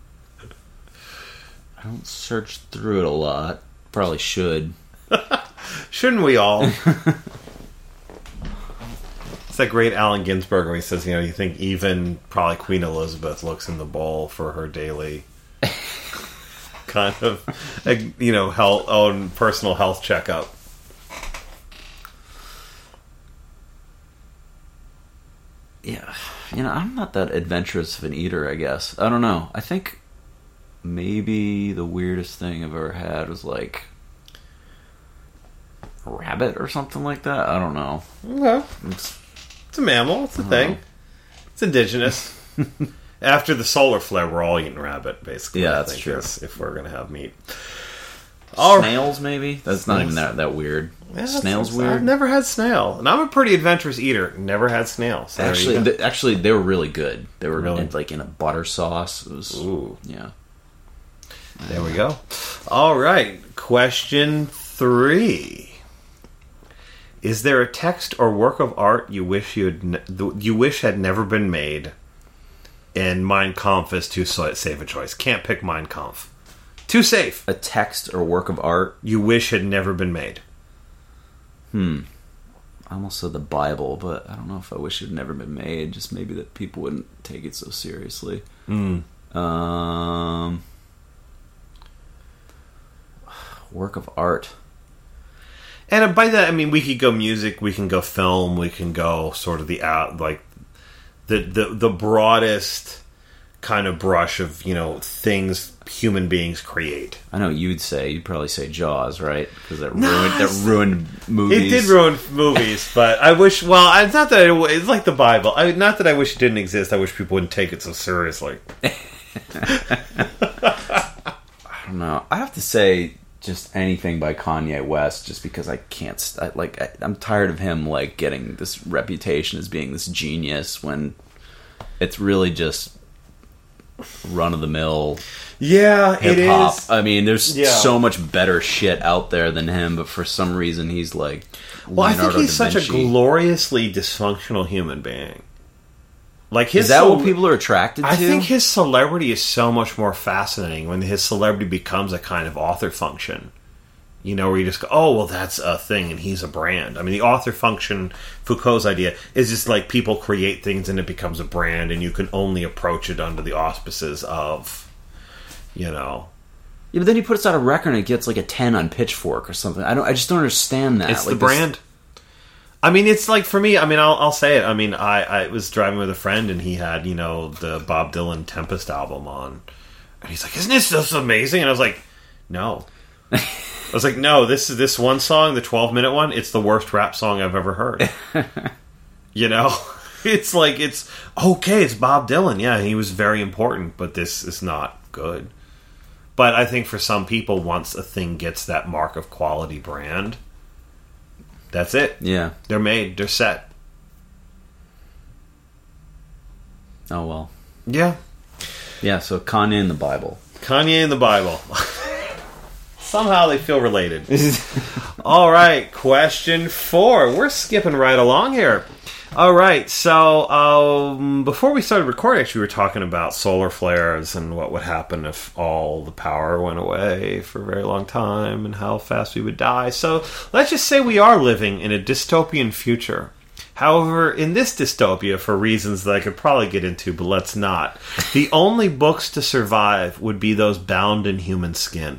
I don't search through it a lot. Probably should. Shouldn't we all? It's that great Allen Ginsberg when he says, you know, you think even probably Queen Elizabeth looks in the bowl for her daily kind of, you know, health, own personal health checkup. Yeah. You know, I'm not that adventurous of an eater, I guess. I don't know. I think maybe the weirdest thing I've ever had was like a rabbit or something like that. I don't know. Okay. It's, It's a mammal. It's a thing. know. It's indigenous. After the solar flare, we're all eating rabbit, basically. Yeah, I that's think, true. is if we're going to have meat. All right. snails, maybe? That's not even that, that weird. Yeah, Snails that's- weird? I've never had snail, and I'm a pretty adventurous eater. Never had snail. So there you Actually, go. th- actually, they were really good. They were Really? in, like in a butter sauce. It was, Ooh. yeah. There we go. All right. Question three. Is there a text or work of art you wish you had ne- you wish had never been made? And Mein Kampf is too so- safe a choice. Can't pick Mein Kampf. Too safe. A text or work of art. You wish had never been made. Hmm. I almost said the Bible, but I don't know if I wish it had never been made. Just maybe that people wouldn't take it so seriously. Mm. Um, work of art. And by that, I mean, we could go music, we can go film, we can go sort of the out, like the the the broadest kind of brush of, you know, things human beings create. I know you'd say, you'd probably say Jaws, right? Because that, No, ruined, that ruined movies. It did ruin movies, but I wish, well, it's not that, it, it's like the Bible. I, not that I wish it didn't exist, I wish people wouldn't take it so seriously. I don't know. I have to say, just anything by Kanye West, just because I can't, st- like, I, I'm tired of him, like, getting this reputation as being this genius when it's really just run-of-the-mill Yeah, it hip-hop. is. I mean, there's Yeah. so much better shit out there than him, but for some reason he's like Well, Leonardo I think he's da such a Vinci. gloriously dysfunctional human being. Like his Is that cel- what people are attracted to? I think his celebrity is so much more fascinating when his celebrity becomes a kind of author function. You know, where you just go, oh, well, that's a thing, and he's a brand. I mean, the author function, Foucault's idea, is just like people create things and it becomes a brand, and you can only approach it under the auspices of, you know... Yeah, but then he puts out a record and it gets like a ten on Pitchfork or something. I don't. I just don't understand that. It's like the this- brand. I mean, it's like, for me, I mean, I'll, I'll say it. I mean, I, I was driving with a friend, and he had, you know, the Bob Dylan Tempest album on. And he's like, isn't this just amazing? And I was like, no. I was like, no, this is this one song, the twelve-minute one, it's the worst rap song I've ever heard. You know? It's like, it's, okay, it's Bob Dylan. Yeah, he was very important, but this is not good. But I think for some people, once a thing gets that mark of quality brand... That's it. Yeah. They're made. They're set. Oh well. Yeah. Yeah. So Kanye in the Bible. Kanye in the Bible. Somehow they feel related. All right. Question four. We're skipping right along here. All right. So um, before we started recording, actually, we were talking about solar flares and what would happen if all the power went away for a very long time and how fast we would die. So let's just say we are living in a dystopian future. However, in this dystopia, for reasons that I could probably get into, but let's not, the only books to survive would be those bound in human skin.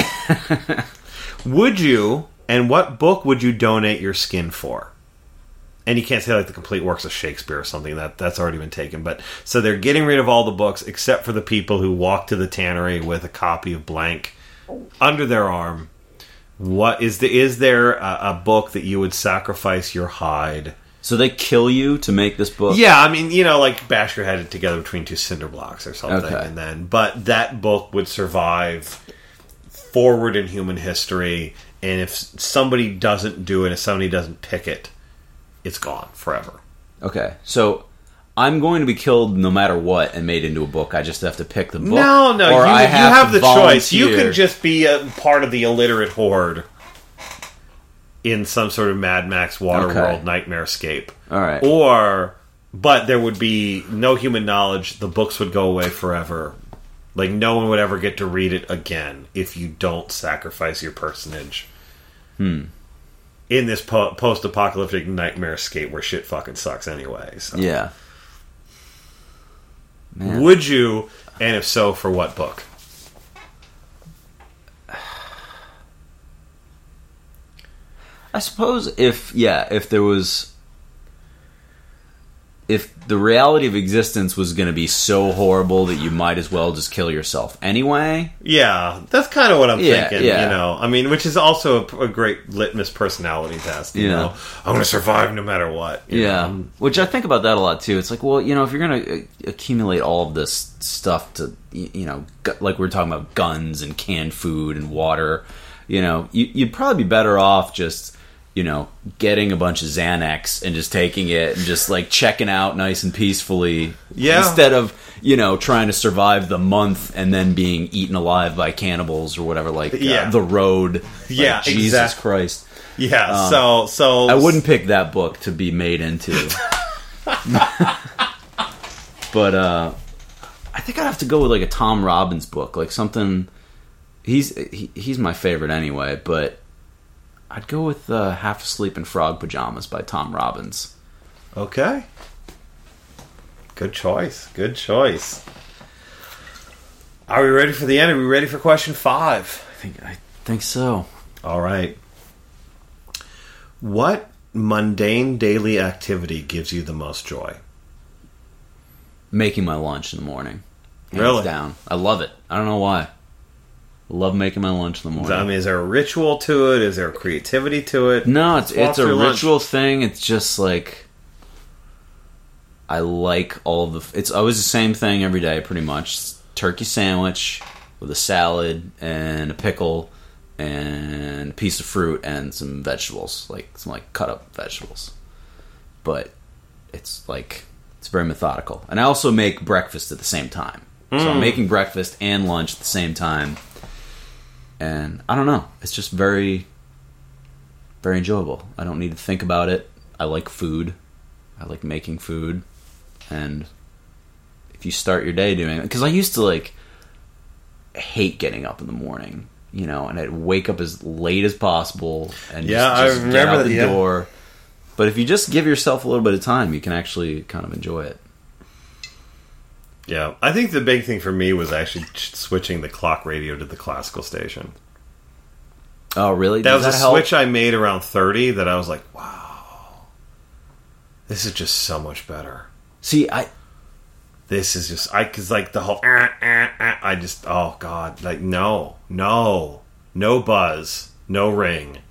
Would you, and what book would you donate your skin for? And you can't say like the complete works of Shakespeare or something, that that's already been taken. But so they're getting rid of all the books except for the people who walk to the tannery with a copy of Blank under their arm. What is the is there a, a book that you would sacrifice your hide? So they kill you to make this book? Yeah, I mean, you know, like bash your head together between two cinder blocks or something, Okay. and then but that book would survive forward in human history, and if somebody doesn't do it, if somebody doesn't pick it, it's gone forever. Okay. So I'm going to be killed no matter what and made into a book. I just have to pick the book. No, no, or you, I you have, have to the choice. You volunteer. can just be a part of the illiterate horde in some sort of Mad Max Waterworld Okay. nightmare escape. All right. Or, but there would be no human knowledge. The books would go away forever. Like, no one would ever get to read it again if you don't sacrifice your personage. Hmm. In this po- post-apocalyptic nightmare escape where shit fucking sucks anyway. So. Yeah. Man. Would you, and if so, for what book? I suppose if, yeah, if there was... If the reality of existence was going to be so horrible that you might as well just kill yourself anyway. Yeah, that's kind of what I'm Yeah, thinking, yeah. you know. I mean, which is also a, a great litmus personality test, you Yeah. know. I'm going to survive no matter what. you Yeah, know. which I think about that a lot too. It's like, well, you know, if you're going to accumulate all of this stuff to, y- you know, gu- like we we're talking about guns and canned food and water, you know, you, you'd probably be better off just, you know, getting a bunch of Xanax and just taking it and just like checking out nice and peacefully. Yeah. Instead of, you know, trying to survive the month and then being eaten alive by cannibals or whatever, like uh, Yeah. The Road. Like, Yeah, Jesus exact- Christ. Yeah, Um, so... so I wouldn't pick that book to be made into. But uh, I think I'd have to go with like a Tom Robbins book, like something. He's he, he's my favorite anyway, but I'd go with uh, Half Asleep in Frog Pajamas by Tom Robbins. Okay. Good choice. Good choice. Are we ready for the end? Are we ready for question five? I think I think so. All right. What mundane daily activity gives you the most joy? Making my lunch in the morning. Hands Really? down. I love it. I don't know why. I love making my lunch in the morning. I mean, is there a ritual to it? Is there a creativity to it? No, it's Let's walk it's a through lunch. ritual thing. It's just like I like all of the. It's always the same thing every day, pretty much. Turkey sandwich with a salad and a pickle and a piece of fruit and some vegetables, like some like cut up vegetables. But it's like it's very methodical. And I also make breakfast at the same time. Mm. So I'm making breakfast and lunch at the same time. And I don't know. It's just very, very enjoyable. I don't need to think about it. I like food. I like making food. And if you start your day doing it, because I used to like hate getting up in the morning, you know, and I'd wake up as late as possible and yeah, just, just I remember get out that, the yeah. door. But if you just give yourself a little bit of time, you can actually kind of enjoy it. Yeah, I think the big thing for me was actually switching the clock radio to the classical station. Oh, really? That Does was that a help? switch I made around thirty that I was like, wow, this is just so much better. See, I... This is just, I, cause like the whole, ah, ah, ah, I just, oh God, like no, no, no buzz, no ring.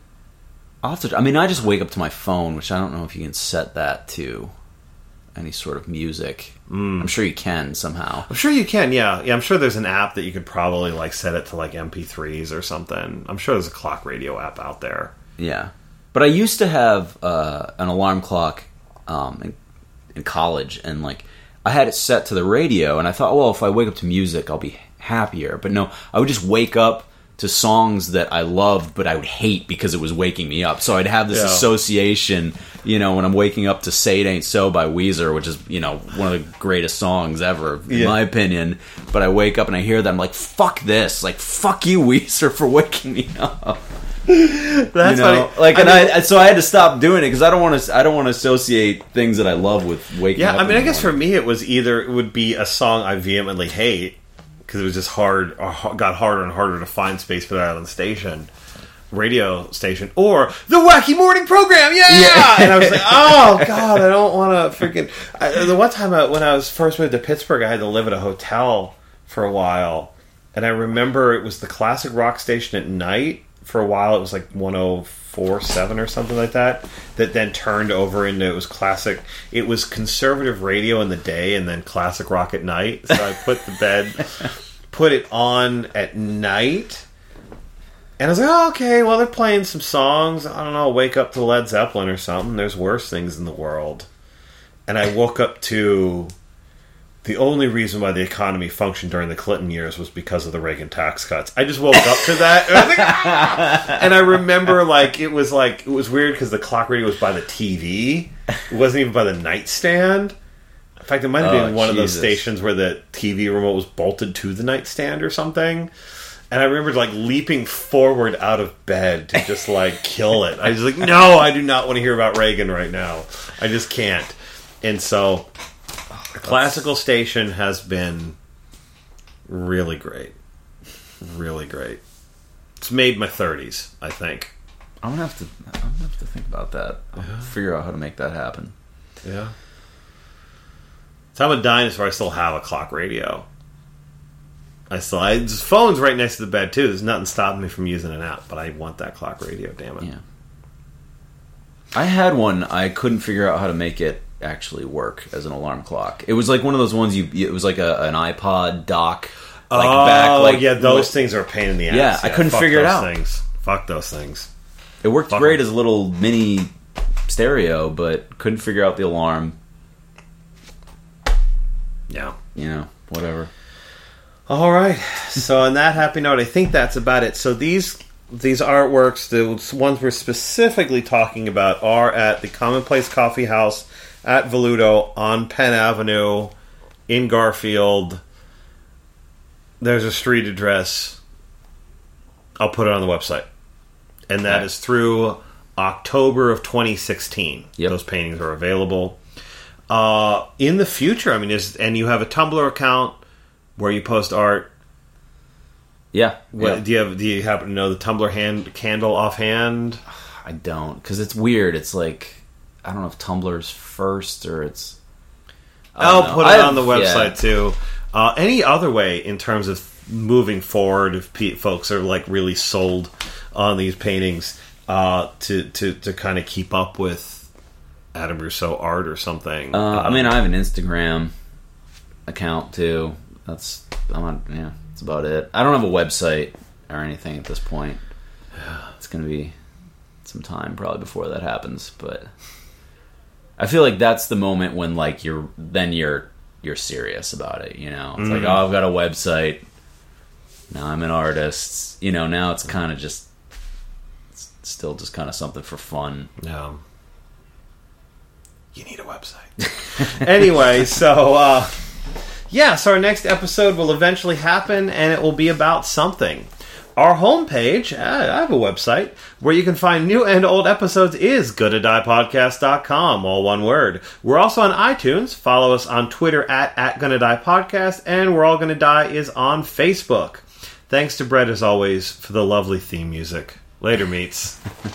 I'll have to, I mean, I just wake up to my phone, which I don't know if you can set that to any sort of music. Mm. I'm sure you can somehow. I'm sure you can, yeah. Yeah, I'm sure there's an app that you could probably like set it to like M P threes or something. I'm sure there's a clock radio app out there. Yeah. But I used to have uh, an alarm clock um, in, in college, and like I had it set to the radio, and I thought, well, if I wake up to music, I'll be happier. But no, I would just wake up to songs that I loved, but I would hate because it was waking me up. So I'd have this yeah. association, you know, when I'm waking up to Say It Ain't So by Weezer, which is, you know, one of the greatest songs ever, in yeah. my opinion. But I wake up and I hear that, I'm like, fuck this. Like, fuck you, Weezer, for waking me up. That's you know? funny. Like, I and mean, I, so I had to stop doing it because I don't want to. I don't want to associate things that I love with waking yeah, up. I mean, in I the guess morning. for me, it was either it would be a song I vehemently hate because it was just hard, or got harder and harder to find space for that on the station, radio station, or the Wacky Morning Program. Yeah, Yeah. And I was like, oh God, I don't want to freaking. I, the one time I, when I was first moved to Pittsburgh, I had to live at a hotel for a while, and I remember it was the classic rock station at night. For a while, it was like one oh four point seven or something like that. That then turned over into it was classic. It was conservative radio in the day, and then classic rock at night. So I put the bed, put it on at night, and I was like, oh, okay, well they're playing some songs. I don't know, I'll wake up to Led Zeppelin or something. There's worse things in the world. And I woke up to the only reason why the economy functioned during the Clinton years was because of the Reagan tax cuts. I just woke up to that, and I, was like, ah! And I remember like it was like it was weird because the clock radio was by the T V. It wasn't even by the nightstand. In fact, it might have Oh, been one of those Jesus. stations where the T V remote was bolted to the nightstand or something. And I remember like leaping forward out of bed to just like kill it. I was like, no, I do not want to hear about Reagan right now. I just can't. And so the classical station has been really great. Really great. It's made my thirties, I think. I'm gonna have to. I'm gonna have to think about that. I'll Yeah. figure out how to make that happen. Yeah. So I'm a dinosaur. I still have a clock radio. I still. I, the phone's right next to the bed too. There's nothing stopping me from using an app, but I want that clock radio. Damn it. Yeah. I had one. I couldn't figure out how to make it actually work as an alarm clock. It was like one of those ones you. It was like a, an iPod dock. Like oh, back, like yeah, those with, thing are a pain in the ass. Yeah, I couldn't fuck figure it those out. Things. Fuck those things. It worked Fuck great them. as a little mini stereo, but couldn't figure out the alarm. Yeah. You know, whatever. All right. So on that happy note, I think that's about it. So these these artworks, the ones we're specifically talking about, are at the Commonplace Coffee House at Voluto on Penn Avenue in Garfield. There's a street address. I'll put it on the website. And that Okay. is through October of twenty sixteen. Yep. Those paintings are available. Uh, in the future, I mean, is and you have a Tumblr account where you post art. Yeah. What, yeah. Do you have? Do you happen to know the Tumblr hand candle offhand? I don't, because it's weird. It's like, I don't know if Tumblr's first or it's... I I'll don't know. put it I on the have- website yeah. too. Uh, any other way in terms of moving forward, if pe- folks are like really sold on these paintings, uh, to to to kind of keep up with Adam Rousseau art or something? Uh, um, I mean, I have an Instagram account too. That's I'm on, yeah, that's about it. I don't have a website or anything at this point. It's gonna be some time probably before that happens, but I feel like that's the moment when like you're then you're you're serious about it, you know. It's mm. like, oh, I've got a website. Now I'm an artist. You know, now it's kind of just it's still just kind of something for fun. Yeah. You need a website. Anyway, so uh yeah, so our next episode will eventually happen, and it will be about something. Our homepage, I have a website, where you can find new and old episodes is gonna die podcast dot com, all one word. We're also on iTunes. Follow us on Twitter at, at Gonna Die Podcast, and We're All Gonna Die is on Facebook. Thanks to Brett, as always, for the lovely theme music. Later, meets.